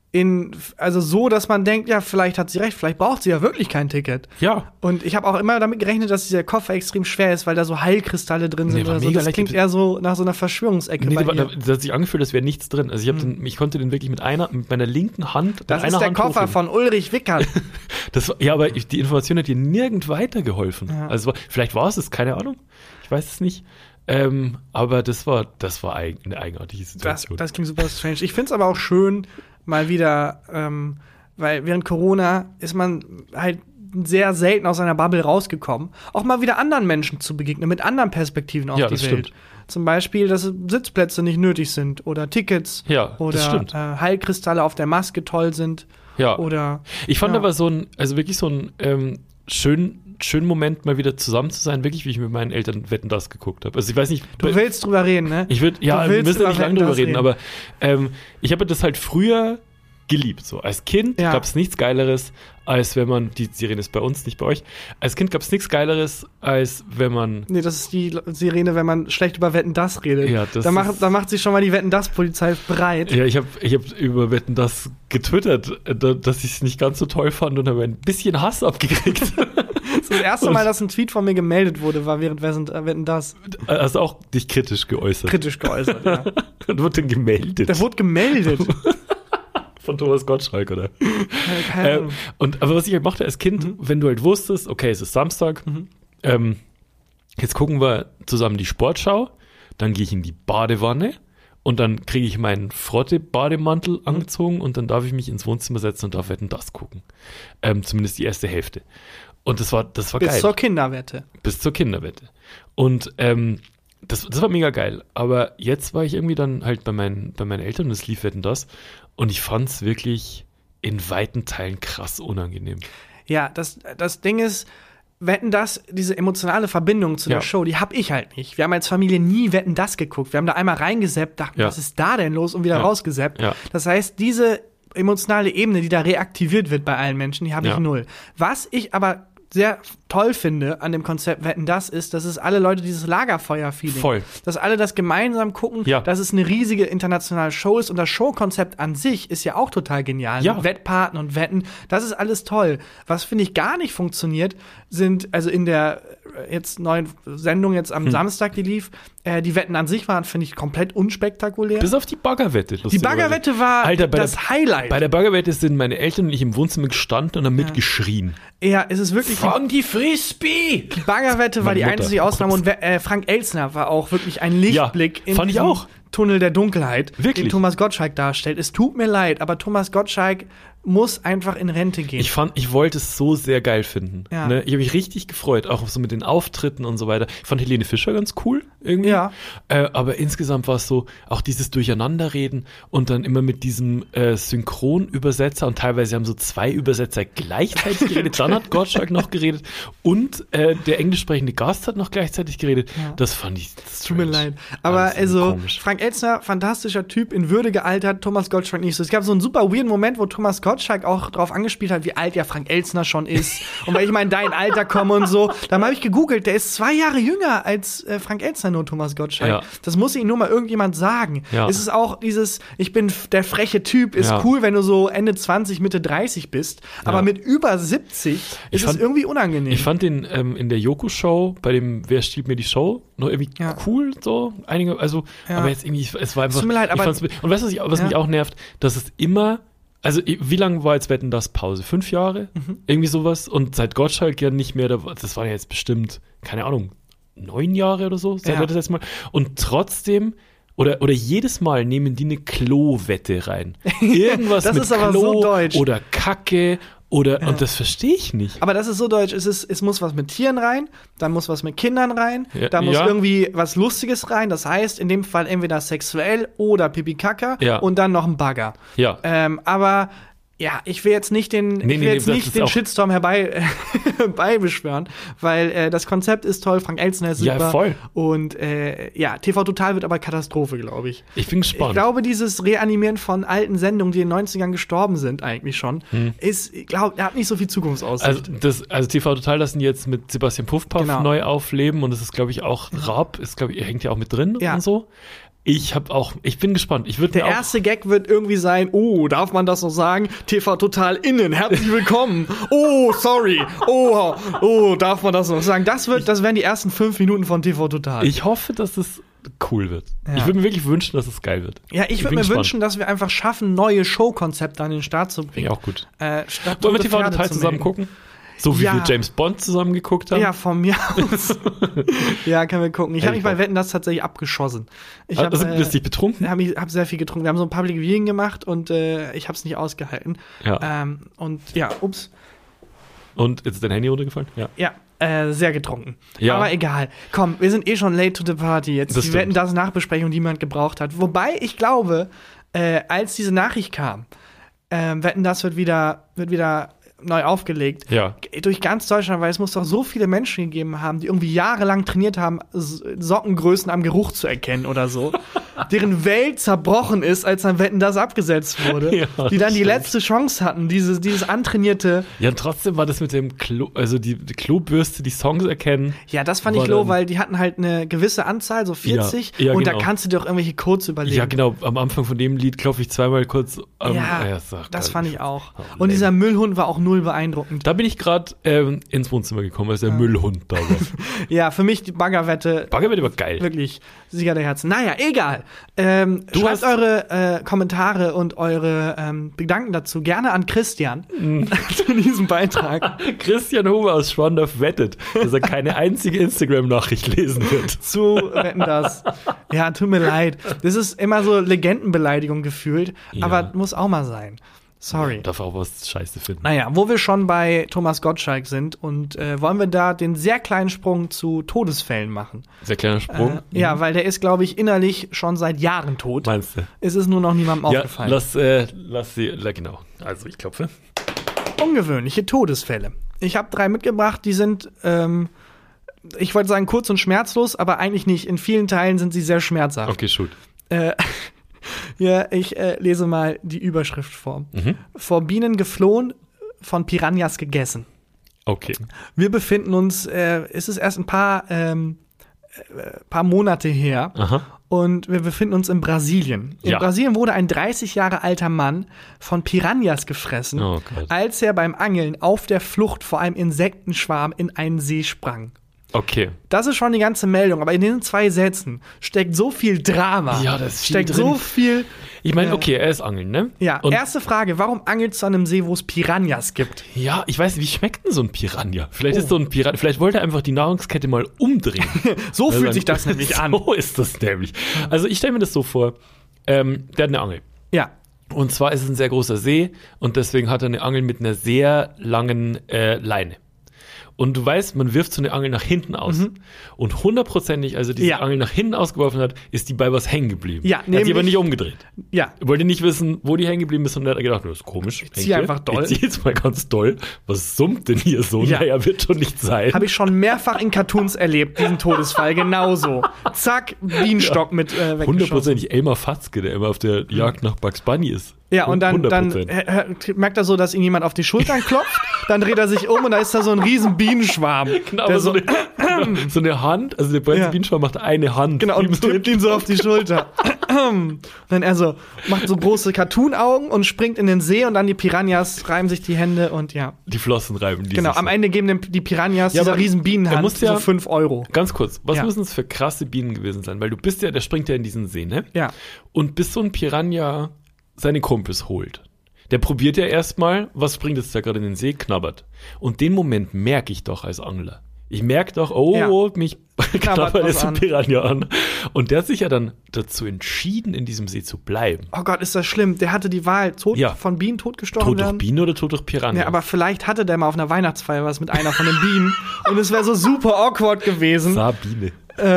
also so, dass man denkt, ja, vielleicht hat sie recht, vielleicht braucht sie ja wirklich kein Ticket. Ja. Und ich habe auch immer damit gerechnet, dass dieser Koffer extrem schwer ist, weil da so Heilkristalle drin sind oder so. Das klingt eher so nach so einer Verschwörungsecke. Das hat sich angefühlt, als wäre nichts drin. Also ich konnte den wirklich mit meiner linken Hand. Das ist der Koffer von Ulrich Wickert. Aber die Information hat dir nirgend weitergeholfen. Ja. Also vielleicht war es, keine Ahnung. Ich weiß es nicht. Aber das war eine eigenartige Situation. Das klingt super strange. Ich finde es aber auch schön, mal wieder, weil während Corona ist man halt sehr selten aus seiner Bubble rausgekommen, auch mal wieder anderen Menschen zu begegnen, mit anderen Perspektiven auf die Welt. Stimmt. Zum Beispiel, dass Sitzplätze nicht nötig sind oder Tickets oder Heilkristalle auf der Maske toll sind. Ja. Oder, ich fand aber wirklich so einen schönen Moment, mal wieder zusammen zu sein, wirklich, wie ich mit meinen Eltern Wetten, das geguckt habe. Also ich weiß nicht. Du willst drüber reden, ne? Wir müssen ja nicht lange drüber reden, aber ich habe das halt früher geliebt. So. Als Kind gab es nichts Geileres, als wenn man, die Sirene ist bei uns, nicht bei euch, als Kind gab es nichts Geileres, als wenn man... Nee, das ist die Sirene, wenn man schlecht über Wetten, das redet. Ja, da macht sich schon mal die Wetten, das Polizei breit. Ja, ich hab über Wetten, das getwittert, dass ich es nicht ganz so toll fand und habe ein bisschen Hass abgekriegt. Das erste Mal, dass ein Tweet von mir gemeldet wurde, war während Wetten, das. Hast du auch dich kritisch geäußert? Kritisch geäußert, ja. Und wurde denn gemeldet? Der wurde gemeldet. Von Thomas Gottschalk, oder? Aber was ich halt mochte als Kind, wenn du halt wusstest, okay, es ist Samstag, jetzt gucken wir zusammen die Sportschau, dann gehe ich in die Badewanne und dann kriege ich meinen Frotte-Bademantel angezogen und dann darf ich mich ins Wohnzimmer setzen und darf Wetten, das gucken. Zumindest die erste Hälfte. Und das war geil. Bis zur Kinderwette. Und das war mega geil. Aber jetzt war ich irgendwie dann halt bei meinen Eltern und es lief Wetten, das. Und ich fand es wirklich in weiten Teilen krass unangenehm. Ja, das Ding ist, Wetten, das, diese emotionale Verbindung zu der Show, die hab ich halt nicht. Wir haben als Familie nie Wetten, das geguckt. Wir haben da einmal reingesappt, dachten, was ist da denn los? Und wieder rausgesappt. Ja. Das heißt, diese emotionale Ebene, die da reaktiviert wird bei allen Menschen, die habe ich null. Was ich aber sehr toll finde an dem Konzept Wetten, das ist, dass es alle Leute dieses Lagerfeuer-Feeling, voll, dass alle das gemeinsam gucken, dass es eine riesige internationale Show ist und das Showkonzept an sich ist ja auch total genial. Mit Wettpaten und Wetten, das ist alles toll. Was, finde ich, gar nicht funktioniert, sind, also in der jetzt neuen Sendung jetzt am Samstag, die lief, die Wetten an sich waren, finde ich, komplett unspektakulär. Bis auf die Baggerwette. Die Baggerwette war das Highlight. Bei der Baggerwette sind meine Eltern und ich im Wohnzimmer gestanden und haben mitgeschrien. Ja, es ist wirklich... Fang die Frisbee! Die Baggerwette war die einzige Ausnahme und Frank Elstner war auch wirklich ein Lichtblick in diesem Tunnel der Dunkelheit, den Thomas Gottschalk darstellt. Es tut mir leid, aber Thomas Gottschalk muss einfach in Rente gehen. Ich wollte es so sehr geil finden. Ja. Ne? Ich habe mich richtig gefreut, auch so mit den Auftritten und so weiter. Ich fand Helene Fischer ganz cool irgendwie. Ja. Aber insgesamt war es so, auch dieses Durcheinanderreden und dann immer mit diesem Synchronübersetzer und teilweise haben so zwei Übersetzer gleichzeitig geredet. Dann hat Gottschalk noch geredet und der englisch sprechende Gast hat noch gleichzeitig geredet. Ja. Das fand ich tut mir leid. Aber also, Frank Elstner, fantastischer Typ, in Würde gealtert, Thomas Gottschalk nicht so. Es gab so einen super weirden Moment, wo Thomas Gottschalk auch drauf angespielt hat, wie alt ja Frank Elstner schon ist. Und weil ich mal in dein Alter komme und so. Dann habe ich gegoogelt, der ist 2 Jahre jünger als Frank Elstner, nur Thomas Gottschalk. Ja. Das muss ihm nur mal irgendjemand sagen. Ja. Es ist auch dieses, ich bin der freche Typ, ist cool, wenn du so Ende 20, Mitte 30 bist. Aber mit über 70 ist es irgendwie unangenehm. Ich fand den in der Joko-Show, bei dem Wer stiehlt mir die Show, noch irgendwie cool, so einige, also, aber jetzt irgendwie, es war einfach. Tut mir leid, aber und weißt du, was mich auch nervt, dass es immer, also wie lange war jetzt Wetten, das Pause? 5 Jahre? Irgendwie sowas. Und seit Gottschalk ja nicht mehr, das war ja jetzt bestimmt, keine Ahnung, 9 Jahre oder so, seit das letzte Mal. Und trotzdem, oder jedes Mal nehmen die eine Klo-Wette rein. Irgendwas das mit ist aber Klo so deutsch. Oder Kacke. Und das verstehe ich nicht. Aber das ist so deutsch. Es muss was mit Tieren rein, dann muss was mit Kindern rein, da muss irgendwie was Lustiges rein. Das heißt, in dem Fall entweder sexuell oder Pipi-Kaka und dann noch ein Bagger. Ja. Aber ja, ich will jetzt nicht den Shitstorm herbeibeschwören, weil das Konzept ist toll, Frank Elstner ist super. Ja, voll. Und TV Total wird aber Katastrophe, glaube ich. Ich bin gespannt. Ich glaube, dieses Reanimieren von alten Sendungen, die in den 90ern gestorben sind eigentlich schon, hat nicht so viel Zukunftsaussicht. Also TV Total lassen jetzt mit Sebastian Puffpaff neu aufleben und das ist, glaube ich, auch Raab, hängt ja auch mit drin und so. Ich bin gespannt. Der erste Gag wird irgendwie sein, darf man das noch sagen? TV Total innen, herzlich willkommen. Sorry. Darf man das noch sagen? Das wären die ersten 5 Minuten von TV Total. Ich hoffe, dass es cool wird. Ja. Ich würde mir wirklich wünschen, dass es geil wird. Ja, ich würde mir wünschen, dass wir einfach schaffen, neue Showkonzepte an den Start zu bringen. Finde ich auch gut. Wollen wir TV Total zusammen gucken? So wie wir James Bond zusammen geguckt haben? Ja, von mir aus. Ja, können wir gucken. Ich habe mich bei Wetten, das tatsächlich abgeschossen. Bist du dich betrunken? Ich habe sehr viel getrunken. Wir haben so ein Public Viewing gemacht und ich habe es nicht ausgehalten. Ja. Ups. Und ist dein Handy runtergefallen? Ja. Sehr getrunken. Ja. Aber egal. Komm, wir sind schon late to the party jetzt. Das die Wetten, das Nachbesprechung, die jemand gebraucht hat. Wobei, ich glaube, als diese Nachricht kam, Wetten, das wird wieder neu aufgelegt. Ja. Durch ganz Deutschland, weil es muss doch so viele Menschen gegeben haben, die irgendwie jahrelang trainiert haben, Sockengrößen am Geruch zu erkennen oder so. Deren Welt zerbrochen ist, als dann Wetten, das abgesetzt wurde. Ja, die dann die letzte Chance hatten, dieses antrainierte. Ja, und trotzdem war das mit dem Klo, also die Klobürste, die Songs erkennen. Ja, das fand ich low, weil die hatten halt eine gewisse Anzahl, so 40. Ja, und genau. Da kannst du dir auch irgendwelche Codes überlegen. Ja, genau. Am Anfang von dem Lied klopfe ich zweimal kurz. Das fand ich auch. Und dieser Müllhund war auch null beeindruckend. Da bin ich gerade ins Wohnzimmer gekommen, als der Müllhund da war. Ja, für mich die Baggerwette. Baggerwette war geil. Wirklich, Sieger der Herzen. Naja, egal. Schreibt eure Kommentare und eure Gedanken dazu gerne an Christian zu diesem Beitrag. Christian Huber aus Schwandorf wettet, dass er keine einzige Instagram-Nachricht lesen wird. Zu Wetten, das. Ja, tut mir leid. Das ist immer so Legendenbeleidigung gefühlt, aber muss auch mal sein. Sorry. Darf auch was Scheiße finden. Naja, wo wir schon bei Thomas Gottschalk sind und wollen wir da den sehr kleinen Sprung zu Todesfällen machen. Sehr kleiner Sprung? Ja, weil der ist, glaube ich, innerlich schon seit Jahren tot. Meinst du? Es ist nur noch niemandem aufgefallen. Lass sie, genau. Also, ich klopfe. Ungewöhnliche Todesfälle. Ich habe 3 mitgebracht, die sind, ich wollte sagen kurz und schmerzlos, aber eigentlich nicht. In vielen Teilen sind sie sehr schmerzhaft. Okay, shoot. Ja, ich lese mal die Überschrift vor. Vor Bienen geflohen, von Piranhas gegessen. Okay. Wir befinden uns, es ist erst ein paar Monate her. Aha. Und wir befinden uns in Brasilien. In Brasilien wurde ein 30 Jahre alter Mann von Piranhas gefressen, als er beim Angeln auf der Flucht vor einem Insektenschwarm in einen See sprang. Okay. Das ist schon die ganze Meldung, aber in den 2 Sätzen steckt so viel Drama. Ja, das steckt drin. So viel. Ich meine, okay, er ist angeln, ne? Ja, und erste Frage, warum angelst du an einem See, wo es Piranhas gibt? Ja, ich weiß nicht, wie schmeckt denn so ein Piranha? Vielleicht ist so ein Piranha, vielleicht wollte er einfach die Nahrungskette mal umdrehen. So fühlt sich das nämlich an. So ist das nämlich. Also ich stelle mir das so vor, der hat eine Angel. Ja. Und zwar ist es ein sehr großer See und deswegen hat er eine Angel mit einer sehr langen Leine. Und du weißt, man wirft so eine Angel nach hinten aus. Und hundertprozentig, als er diese Angel nach hinten ausgeworfen hat, ist die bei was hängen geblieben. Ja, hat die aber nicht umgedreht. Ja. Er wollte nicht wissen, wo die hängen geblieben ist. Und er hat gedacht, das ist komisch. Ich zieh einfach doll. Ich zieh jetzt mal ganz doll. Was summt denn hier so? Ja. Naja, wird schon nicht sein. Habe ich schon mehrfach in Cartoons erlebt, diesen Todesfall. Genauso. Zack, Bienenstock mit weggeschossen. Hundertprozentig Elmar Fatzke, der immer auf der Jagd nach Bugs Bunny ist. Ja, und dann merkt er so, dass ihn jemand auf die Schultern klopft, dann dreht er sich um und da ist da so ein riesen Bienenschwarm. Genau, aber so eine Hand, also der Bienenschwarm macht eine Hand. Genau, und tippt ihn so auf die Schulter. Und dann er so, macht so große Cartoon-Augen und springt in den See und dann die Piranhas reiben sich die Hände und ja. Die Flossen reiben die. Genau, am Ende geben die Piranhas dieser riesen Bienenhand so 5 Euro. Ganz kurz, was müssen es für krasse Bienen gewesen sein? Weil der springt ja in diesen See, ne? Ja. Und bis so ein Piranha seine Kumpels holt. Der probiert ja erstmal, was springt jetzt da gerade in den See, knabbert. Und den Moment merke ich doch als Angler. Ich merke doch, mich knabbert jetzt ein Piranha an. Und der hat sich ja dann dazu entschieden, in diesem See zu bleiben. Oh Gott, ist das schlimm. Der hatte die Wahl, von Bienen totgestochen werden. Tot durch Bienen oder tot durch Piranha? Ja, aber vielleicht hatte der mal auf einer Weihnachtsfeier was mit einer von den Bienen. Und es wäre so super awkward gewesen. Sabine.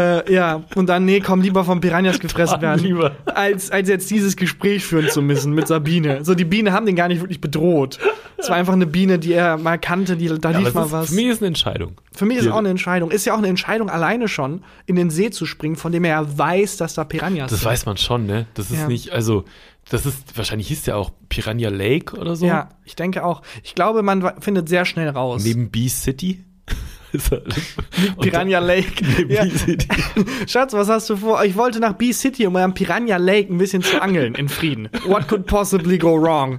Und dann, lieber von Piranhas gefressen werden, lieber. als jetzt dieses Gespräch führen zu müssen mit Sabine. So, die Biene haben den gar nicht wirklich bedroht. Es war einfach eine Biene, die er mal kannte, da lief mal was. Für mich ist eine Entscheidung. Für mich ist auch eine Entscheidung. Ist ja auch eine Entscheidung, alleine schon in den See zu springen, von dem er ja weiß, dass da Piranhas sind. Das weiß man schon, ne? Das ist nicht, wahrscheinlich hieß der auch Piranha Lake oder so. Ja, ich denke auch. Ich glaube, man findet sehr schnell raus. Neben Bee City? Piranha Lake. Ja. Schatz, was hast du vor? Ich wollte nach B-City, um am Piranha Lake ein bisschen zu angeln in Frieden. What could possibly go wrong?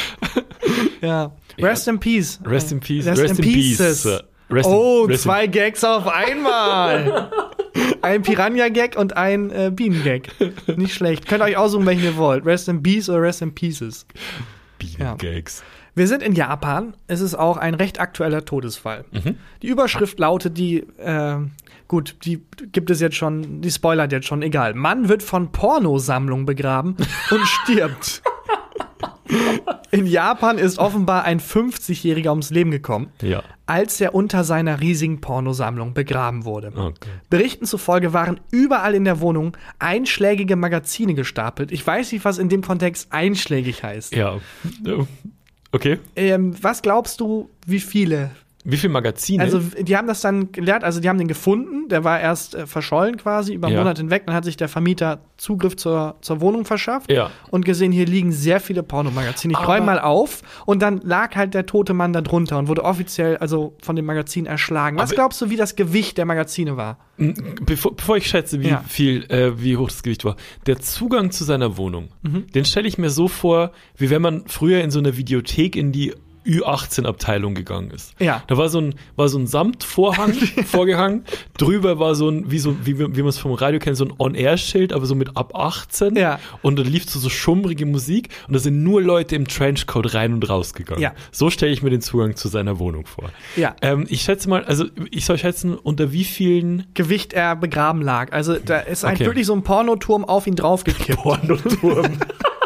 Ja. Rest in Peace. Rest in Peace. Rest in Pieces. Zwei Gags auf einmal. Ein Piranha-Gag und ein Bienen-Gag. Nicht schlecht. Könnt ihr euch aussuchen, welchen ihr wollt. Rest in Peace oder Rest in Pieces. Bienen-Gags. Ja. Wir sind in Japan. Es ist auch ein recht aktueller Todesfall. Die Überschrift lautet, die gibt es jetzt schon, die spoilert jetzt schon, egal. Mann wird von Pornosammlung begraben und stirbt. In Japan ist offenbar ein 50-Jähriger ums Leben gekommen, als er unter seiner riesigen Pornosammlung begraben wurde. Okay. Berichten zufolge waren überall in der Wohnung einschlägige Magazine gestapelt. Ich weiß nicht, was in dem Kontext einschlägig heißt. Ja. Okay. Was glaubst du, wie viele? Wie viele Magazine? Also, die haben das dann gelernt, also die haben den gefunden, der war erst verschollen quasi über einen Monat hinweg, dann hat sich der Vermieter Zugriff zur Wohnung verschafft und gesehen, hier liegen sehr viele Pornomagazine. Ich räume mal auf und dann lag halt der tote Mann da drunter und wurde offiziell also von dem Magazin erschlagen. Was glaubst du, wie das Gewicht der Magazine war? Bevor ich schätze, wie hoch das Gewicht war, der Zugang zu seiner Wohnung, den stelle ich mir so vor, wie wenn man früher in so einer Videothek in die Ü18-Abteilung gegangen ist. Ja. Da war so ein Samtvorhang vorgehangen. Drüber war so ein, wie man es vom Radio kennt, so ein On-Air-Schild, aber so mit ab 18. Ja. Und da lief so schummrige Musik und da sind nur Leute im Trenchcoat rein und raus gegangen. Ja. So stelle ich mir den Zugang zu seiner Wohnung vor. Ja. Ich schätze mal, also ich soll schätzen, unter wie vielen Gewicht er begraben lag. Also da ist halt wirklich so ein Pornoturm auf ihn draufgekippt. Pornoturm.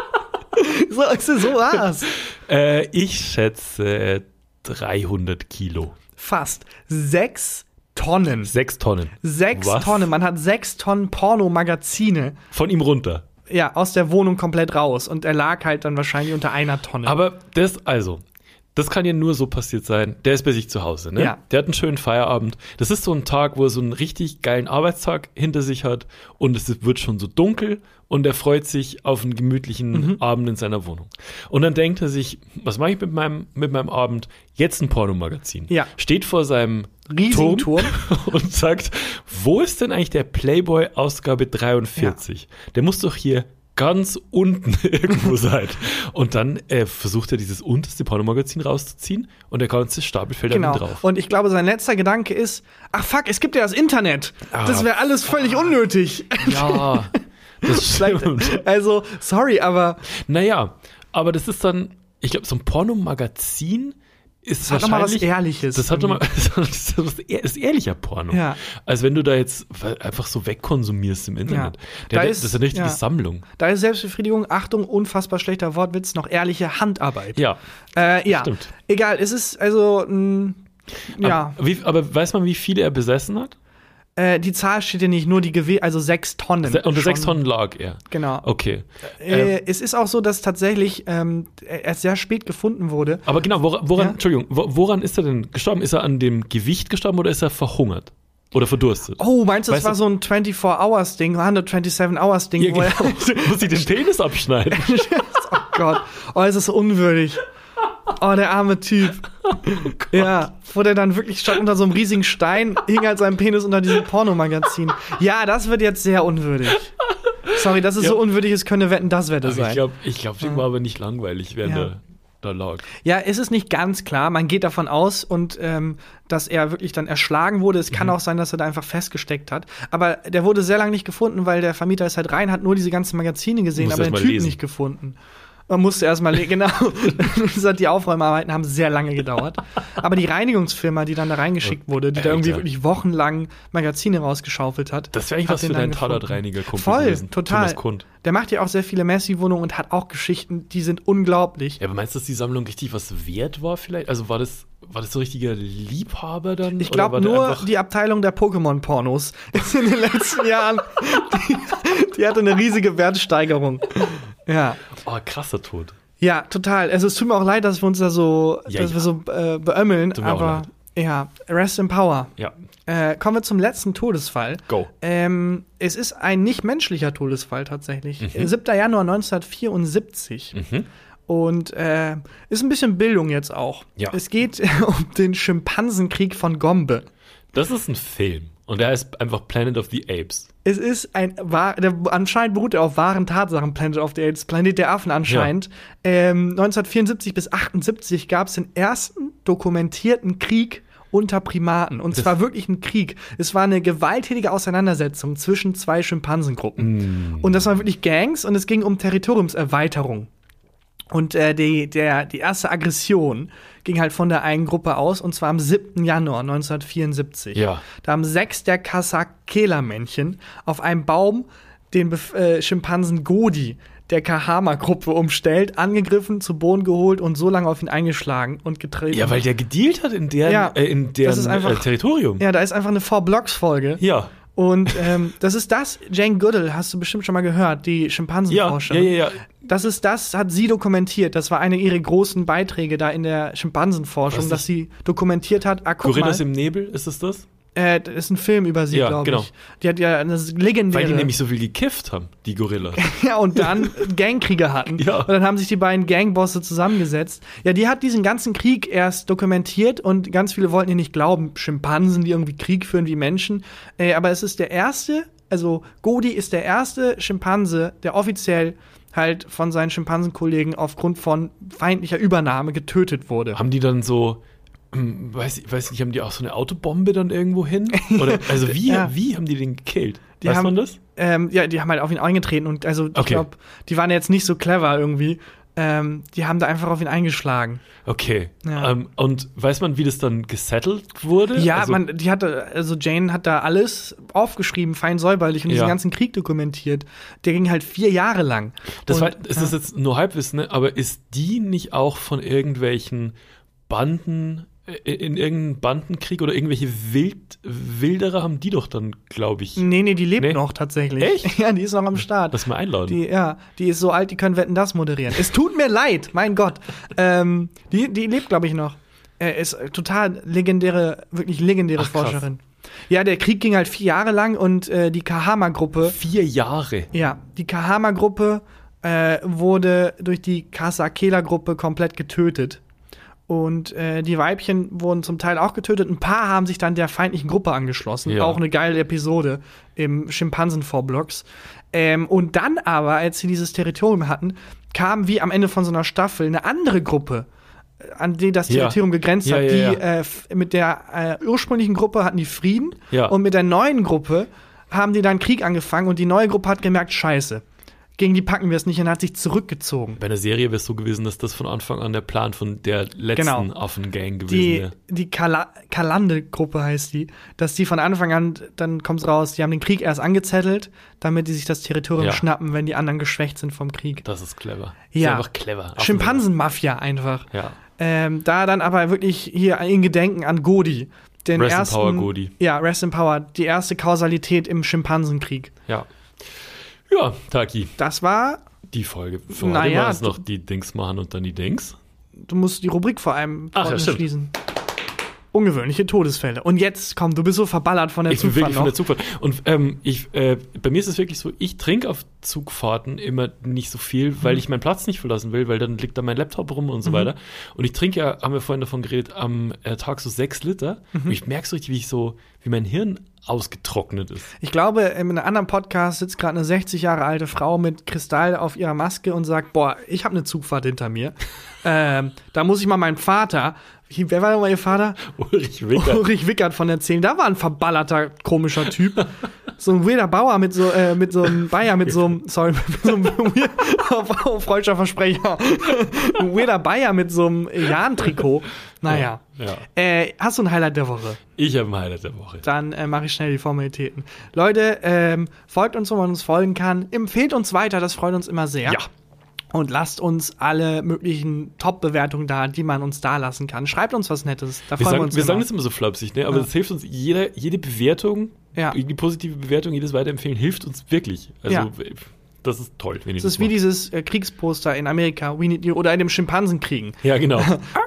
So war's. Ich schätze 300 Kilo. Fast. 6 Tonnen. 6 Tonnen. 6 Tonnen. Man hat 6 Tonnen Pornomagazine. Von ihm runter. Ja, aus der Wohnung komplett raus. Und er lag halt dann wahrscheinlich unter 1 Tonne. Aber das kann ja nur so passiert sein. Der ist bei sich zu Hause, ne? Ja. Der hat einen schönen Feierabend. Das ist so ein Tag, wo er so einen richtig geilen Arbeitstag hinter sich hat und es wird schon so dunkel und er freut sich auf einen gemütlichen Abend in seiner Wohnung. Und dann denkt er sich, was mache ich mit meinem Abend? Jetzt ein Pornomagazin. Ja. Steht vor seinem riesigen Turm und sagt, wo ist denn eigentlich der Playboy Ausgabe 43? Ja. Der muss doch hier ganz unten irgendwo sein. Und dann versucht er dieses unterste Pornomagazin rauszuziehen und der ganze Stapel fällt dann drauf. Und ich glaube, sein letzter Gedanke ist, ach fuck, es gibt ja das Internet. Das wäre alles völlig unnötig. Ja, das stimmt. Also, sorry, aber naja, aber das ist dann, ich glaube, so ein Pornomagazin ist das hat nochmal was Ehrliches. Das ist ehrlicher Porno. Ja. Als wenn du da jetzt einfach so wegkonsumierst im Internet. Ja. Das ist eine richtige Sammlung. Da ist Selbstbefriedigung, Achtung, unfassbar schlechter Wortwitz, noch ehrliche Handarbeit. Ja. Stimmt. Egal, es ist also, Aber weiß man, wie viele er besessen hat? Die Zahl steht ja nicht, nur die also 6 Tonnen. Unter 6 Tonnen lag er. Genau. Okay. Es ist auch so, dass tatsächlich er sehr spät gefunden wurde. Aber genau, woran ist er denn gestorben? Ist er an dem Gewicht gestorben oder ist er verhungert? Oder verdurstet? Oh, meinst du, das war so ein 24-Hours-Ding, 127-Hours-Ding? Ja, genau. Muss ich den Penis abschneiden? Oh Gott. Oh, es ist so unwürdig. Oh, der arme Typ. Oh ja, wo der dann wirklich statt unter so einem riesigen Stein hing halt sein Penis unter diesem Pornomagazin. Ja, das wird jetzt sehr unwürdig. Sorry, das ist so unwürdig, es könnte Wetten, das Wette sein. Ich glaube, dem war aber nicht langweilig, während er da lag. Ja, es ist nicht ganz klar. Man geht davon aus, dass er wirklich dann erschlagen wurde. Es kann auch sein, dass er da einfach festgesteckt hat. Aber der wurde sehr lange nicht gefunden, weil der Vermieter ist halt rein, hat nur diese ganzen Magazine gesehen, aber den Typen nicht gefunden. Man musste erstmal genau. Die Aufräumarbeiten haben sehr lange gedauert. Aber die Reinigungsfirma, die dann da reingeschickt wurde, die da irgendwie wirklich wochenlang Magazine rausgeschaufelt hat. Das wäre eigentlich was für deinen Tatortreiniger-Kumpel voll, gewesen. Total. Der macht ja auch sehr viele Messi-Wohnungen und hat auch Geschichten, die sind unglaublich. Ja, aber meinst du, dass die Sammlung richtig was wert war vielleicht? Also war das so richtiger Liebhaber dann? Ich glaube nur die Abteilung der Pokémon-Pornos ist in den letzten Jahren, die hatte eine riesige Wertsteigerung. Ja. Oh, krasser Tod. Ja, total. Also es tut mir auch leid, dass wir uns da so, beömmeln, aber rest in power. Ja. Kommen wir zum letzten Todesfall. Go. Es ist ein nicht-menschlicher Todesfall tatsächlich. 7. Januar 1974. Und ist ein bisschen Bildung jetzt auch. Ja. Es geht um den Schimpansenkrieg von Gombe. Das ist ein Film. Und der heißt einfach Planet of the Apes. Es ist anscheinend beruht er auf wahren Tatsachen, Planet of the Apes, Planet der Affen anscheinend. Ja. 1974 bis 1978 gab es den ersten dokumentierten Krieg unter Primaten. Und zwar wirklich ein Krieg. Es war eine gewalttätige Auseinandersetzung zwischen zwei Schimpansengruppen. Und das waren wirklich Gangs und es ging um Territoriumserweiterung. Und die erste Aggression ging halt von der einen Gruppe aus, und zwar am 7. Januar 1974. Ja. Da haben 6 der Kasakela-Männchen auf einem Baum den Schimpansen Godi der Kahama-Gruppe umstellt, angegriffen, zu Boden geholt und so lange auf ihn eingeschlagen und getreten. Ja, weil der gedealt hat in deren Territorium. Ja, da ist einfach eine 4-Blocks-Folge. Ja. Und das ist das, Jane Goodall, hast du bestimmt schon mal gehört, die Schimpansenforscherin. Ja. Das hat sie dokumentiert. Das war einer ihrer großen Beiträge da in der Schimpansenforschung, dass sie dokumentiert hat. Gorillas im Nebel, ist es das? Das ist ein Film über sie, glaube ich. Die hat ja eine legendäre... Weil die nämlich so viel gekifft haben, die Gorillas. Ja, und dann Gangkriege hatten. Ja. Und dann haben sich die beiden Gangbosse zusammengesetzt. Ja, die hat diesen ganzen Krieg erst dokumentiert und ganz viele wollten ihr nicht glauben, Schimpansen, die irgendwie Krieg führen wie Menschen. Aber es ist der erste, also Godi ist der erste Schimpanse, der offiziell halt von seinen Schimpansenkollegen aufgrund von feindlicher Übernahme getötet wurde. Haben die dann so... Weiß nicht, haben die auch so eine Autobombe dann irgendwo hin? Oder, also wie haben die den gekillt? Weiß man das? Die haben halt auf ihn eingetreten und also ich glaube, die waren jetzt nicht so clever irgendwie. Die haben da einfach auf ihn eingeschlagen. Okay. Ja. Und weiß man, wie das dann gesettelt wurde? Ja, Jane hat da alles aufgeschrieben, fein säuberlich und diesen ganzen Krieg dokumentiert. Der ging halt 4 Jahre lang. Das ist jetzt nur Halbwissen, ne? Aber ist die nicht auch von irgendwelchen Banden in irgendeinem Bandenkrieg oder irgendwelche Wilderer haben die doch dann, glaube ich. Nee, die lebt noch tatsächlich. Echt? Ja, die ist noch am Start. Lass mal einladen. Die ist so alt, die können Wetten, das moderieren. Es tut mir leid, mein Gott. Die lebt, glaube ich, noch. Ist total wirklich legendäre Forscherin. Ja, der Krieg ging halt 4 Jahre lang und die Kahama-Gruppe. 4 Jahre? Ja, die Kahama-Gruppe wurde durch die Kasakela-Gruppe komplett getötet. Und die Weibchen wurden zum Teil auch getötet. Ein paar haben sich dann der feindlichen Gruppe angeschlossen. Ja. Auch eine geile Episode im Schimpansen-4-Blocks. Und dann aber, als sie dieses Territorium hatten, kam wie am Ende von so einer Staffel eine andere Gruppe, an die das Territorium gegrenzt hat. Die mit der ursprünglichen Gruppe hatten die Frieden. Ja. Und mit der neuen Gruppe haben die dann Krieg angefangen. Und die neue Gruppe hat gemerkt, scheiße, gegen die packen wir es nicht und hat sich zurückgezogen. Bei der Serie wäre es so gewesen, dass das von Anfang an der Plan von der letzten Affengang gewesen wäre. Die Kalande-Gruppe heißt die, dass die von Anfang an, dann kommt es raus, die haben den Krieg erst angezettelt, damit die sich das Territorium schnappen, wenn die anderen geschwächt sind vom Krieg. Das ist clever. Das ist einfach clever. Schimpansen-Mafia einfach. Ja. Da dann aber wirklich hier in Gedenken an Godi. Den Rest ersten, in Power Godi. Ja, Rest in Power. Die erste Kausalität im Schimpansenkrieg. Ja. Ja, Taki. Das war die Folge. Für heute war es noch die Dings machen und dann die Dings. Du musst die Rubrik vor allem schließen. Ungewöhnliche Todesfälle. Und jetzt, komm, du bist so verballert von der Zugfahrt. Ich bin wirklich von der Zugfahrt. Und bei mir ist es wirklich so, ich trinke auf Zugfahrten immer nicht so viel, weil ich meinen Platz nicht verlassen will, weil dann liegt da mein Laptop rum und so weiter. Und ich trinke ja, haben wir vorhin davon geredet, am Tag so 6 Liter. Und ich merke so richtig, wie mein Hirn ausgetrocknet ist. Ich glaube, in einem anderen Podcast sitzt gerade eine 60 Jahre alte Frau mit Kristall auf ihrer Maske und sagt, boah, ich habe eine Zugfahrt hinter mir. Da muss ich mal meinem Vater, wer war nochmal ihr Vater? Ulrich Wickert von erzählen. Da war ein verballerter, komischer Typ. So ein weirder Bauer mit so einem Bayer, mit so einem freudscher Versprecher. Ein weirder Bayer mit so einem Jahn-Trikot. Naja. Ja. Hast du ein Highlight der Woche? Ich habe ein Highlight der Woche. Dann mache ich schnell die Formalitäten. Leute, folgt uns, wo man uns folgen kann. Empfehlt uns weiter, das freut uns immer sehr. Ja. Und lasst uns alle möglichen Top-Bewertungen da, die man uns da lassen kann. Schreibt uns was Nettes. Da freuen wir uns. Wir sagen das immer so flapsig, ne? Aber das hilft uns. Jede Bewertung, die positive Bewertung, jedes Weiterempfehlen hilft uns wirklich. Also das ist toll. Wenn das ist wie dieses Kriegsposter in Amerika, We Need You, oder in dem Schimpansenkriegen. Ja, genau.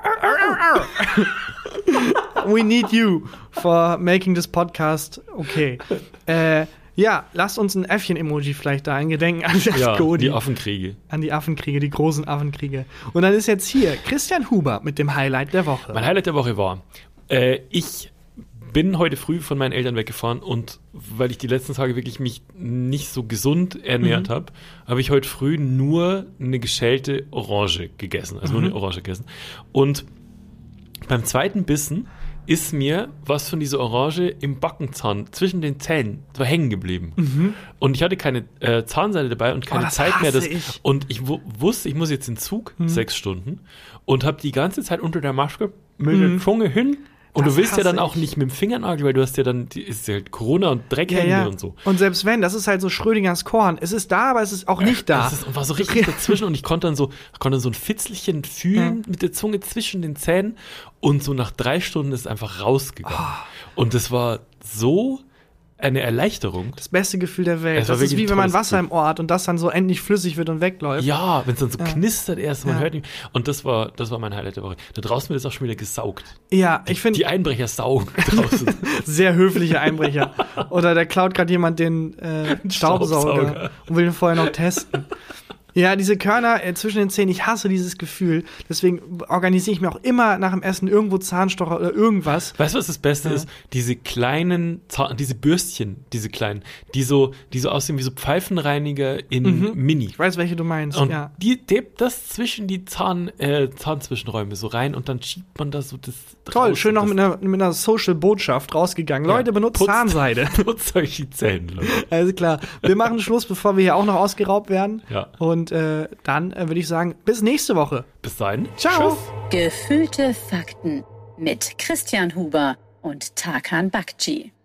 We need you for making this podcast okay. Ja, lasst uns ein Äffchen-Emoji vielleicht da eingedenken an das Godi. Die Affenkriege. An die Affenkriege, die großen Affenkriege. Und dann ist jetzt hier Christian Huber mit dem Highlight der Woche. Mein Highlight der Woche war, ich bin heute früh von meinen Eltern weggefahren und weil ich die letzten Tage wirklich mich nicht so gesund ernährt habe, habe ich heute früh nur eine geschälte Orange gegessen. Also nur eine Orange gegessen. Und beim zweiten Bissen ist mir was von dieser Orange im Backenzahn zwischen den Zähnen so hängen geblieben. Und ich hatte keine Zahnseide dabei und keine Zeit mehr. Und ich wusste, ich muss jetzt in den Zug 6 Stunden und habe die ganze Zeit unter der Maske mit der Zunge hin. Und du willst ja dann auch nicht mit dem Fingernagel, weil du hast ja dann, ist ja halt Corona und Dreckhände und so. Und selbst wenn, das ist halt so Schrödingers Korn. Es ist da, aber es ist auch nicht da. Und war so richtig dazwischen und ich konnte dann so ein Fitzelchen fühlen mit der Zunge zwischen den Zähnen und so nach 3 Stunden ist es einfach rausgegangen. Und das war so eine Erleichterung. Das beste Gefühl der Welt. Das ist wie wenn man Wasser im Ohr hat und das dann so endlich flüssig wird und wegläuft. Ja, wenn es dann so knistert erst, man hört nicht. Und das war mein Highlight der Woche. Da draußen wird es auch schon wieder gesaugt. Ja, ich finde. Die Einbrecher saugen draußen. Sehr höfliche Einbrecher. Oder da klaut gerade jemand den Staubsauger und will ihn vorher noch testen. Ja, diese Körner zwischen den Zähnen, ich hasse dieses Gefühl. Deswegen organisiere ich mir auch immer nach dem Essen irgendwo Zahnstocher oder irgendwas. Weißt du, was das Beste ist? Diese kleinen, diese Bürstchen, diese kleinen, die so aussehen wie so Pfeifenreiniger in Mini. Ich weiß, welche du meinst, und das zwischen die Zahnzwischenräume so rein und dann schiebt man da so das toll, raus, schön noch mit einer Social-Botschaft rausgegangen. Leute, benutzt Zahnseide. Putzt euch die Zähne, Leute. Also klar, wir machen Schluss, bevor wir hier auch noch ausgeraubt werden. Ja. Und dann würde ich sagen, bis nächste Woche. Bis dahin. Ciao. Tschüss. Gefühlte Fakten mit Christian Huber und Tarkan Bakci.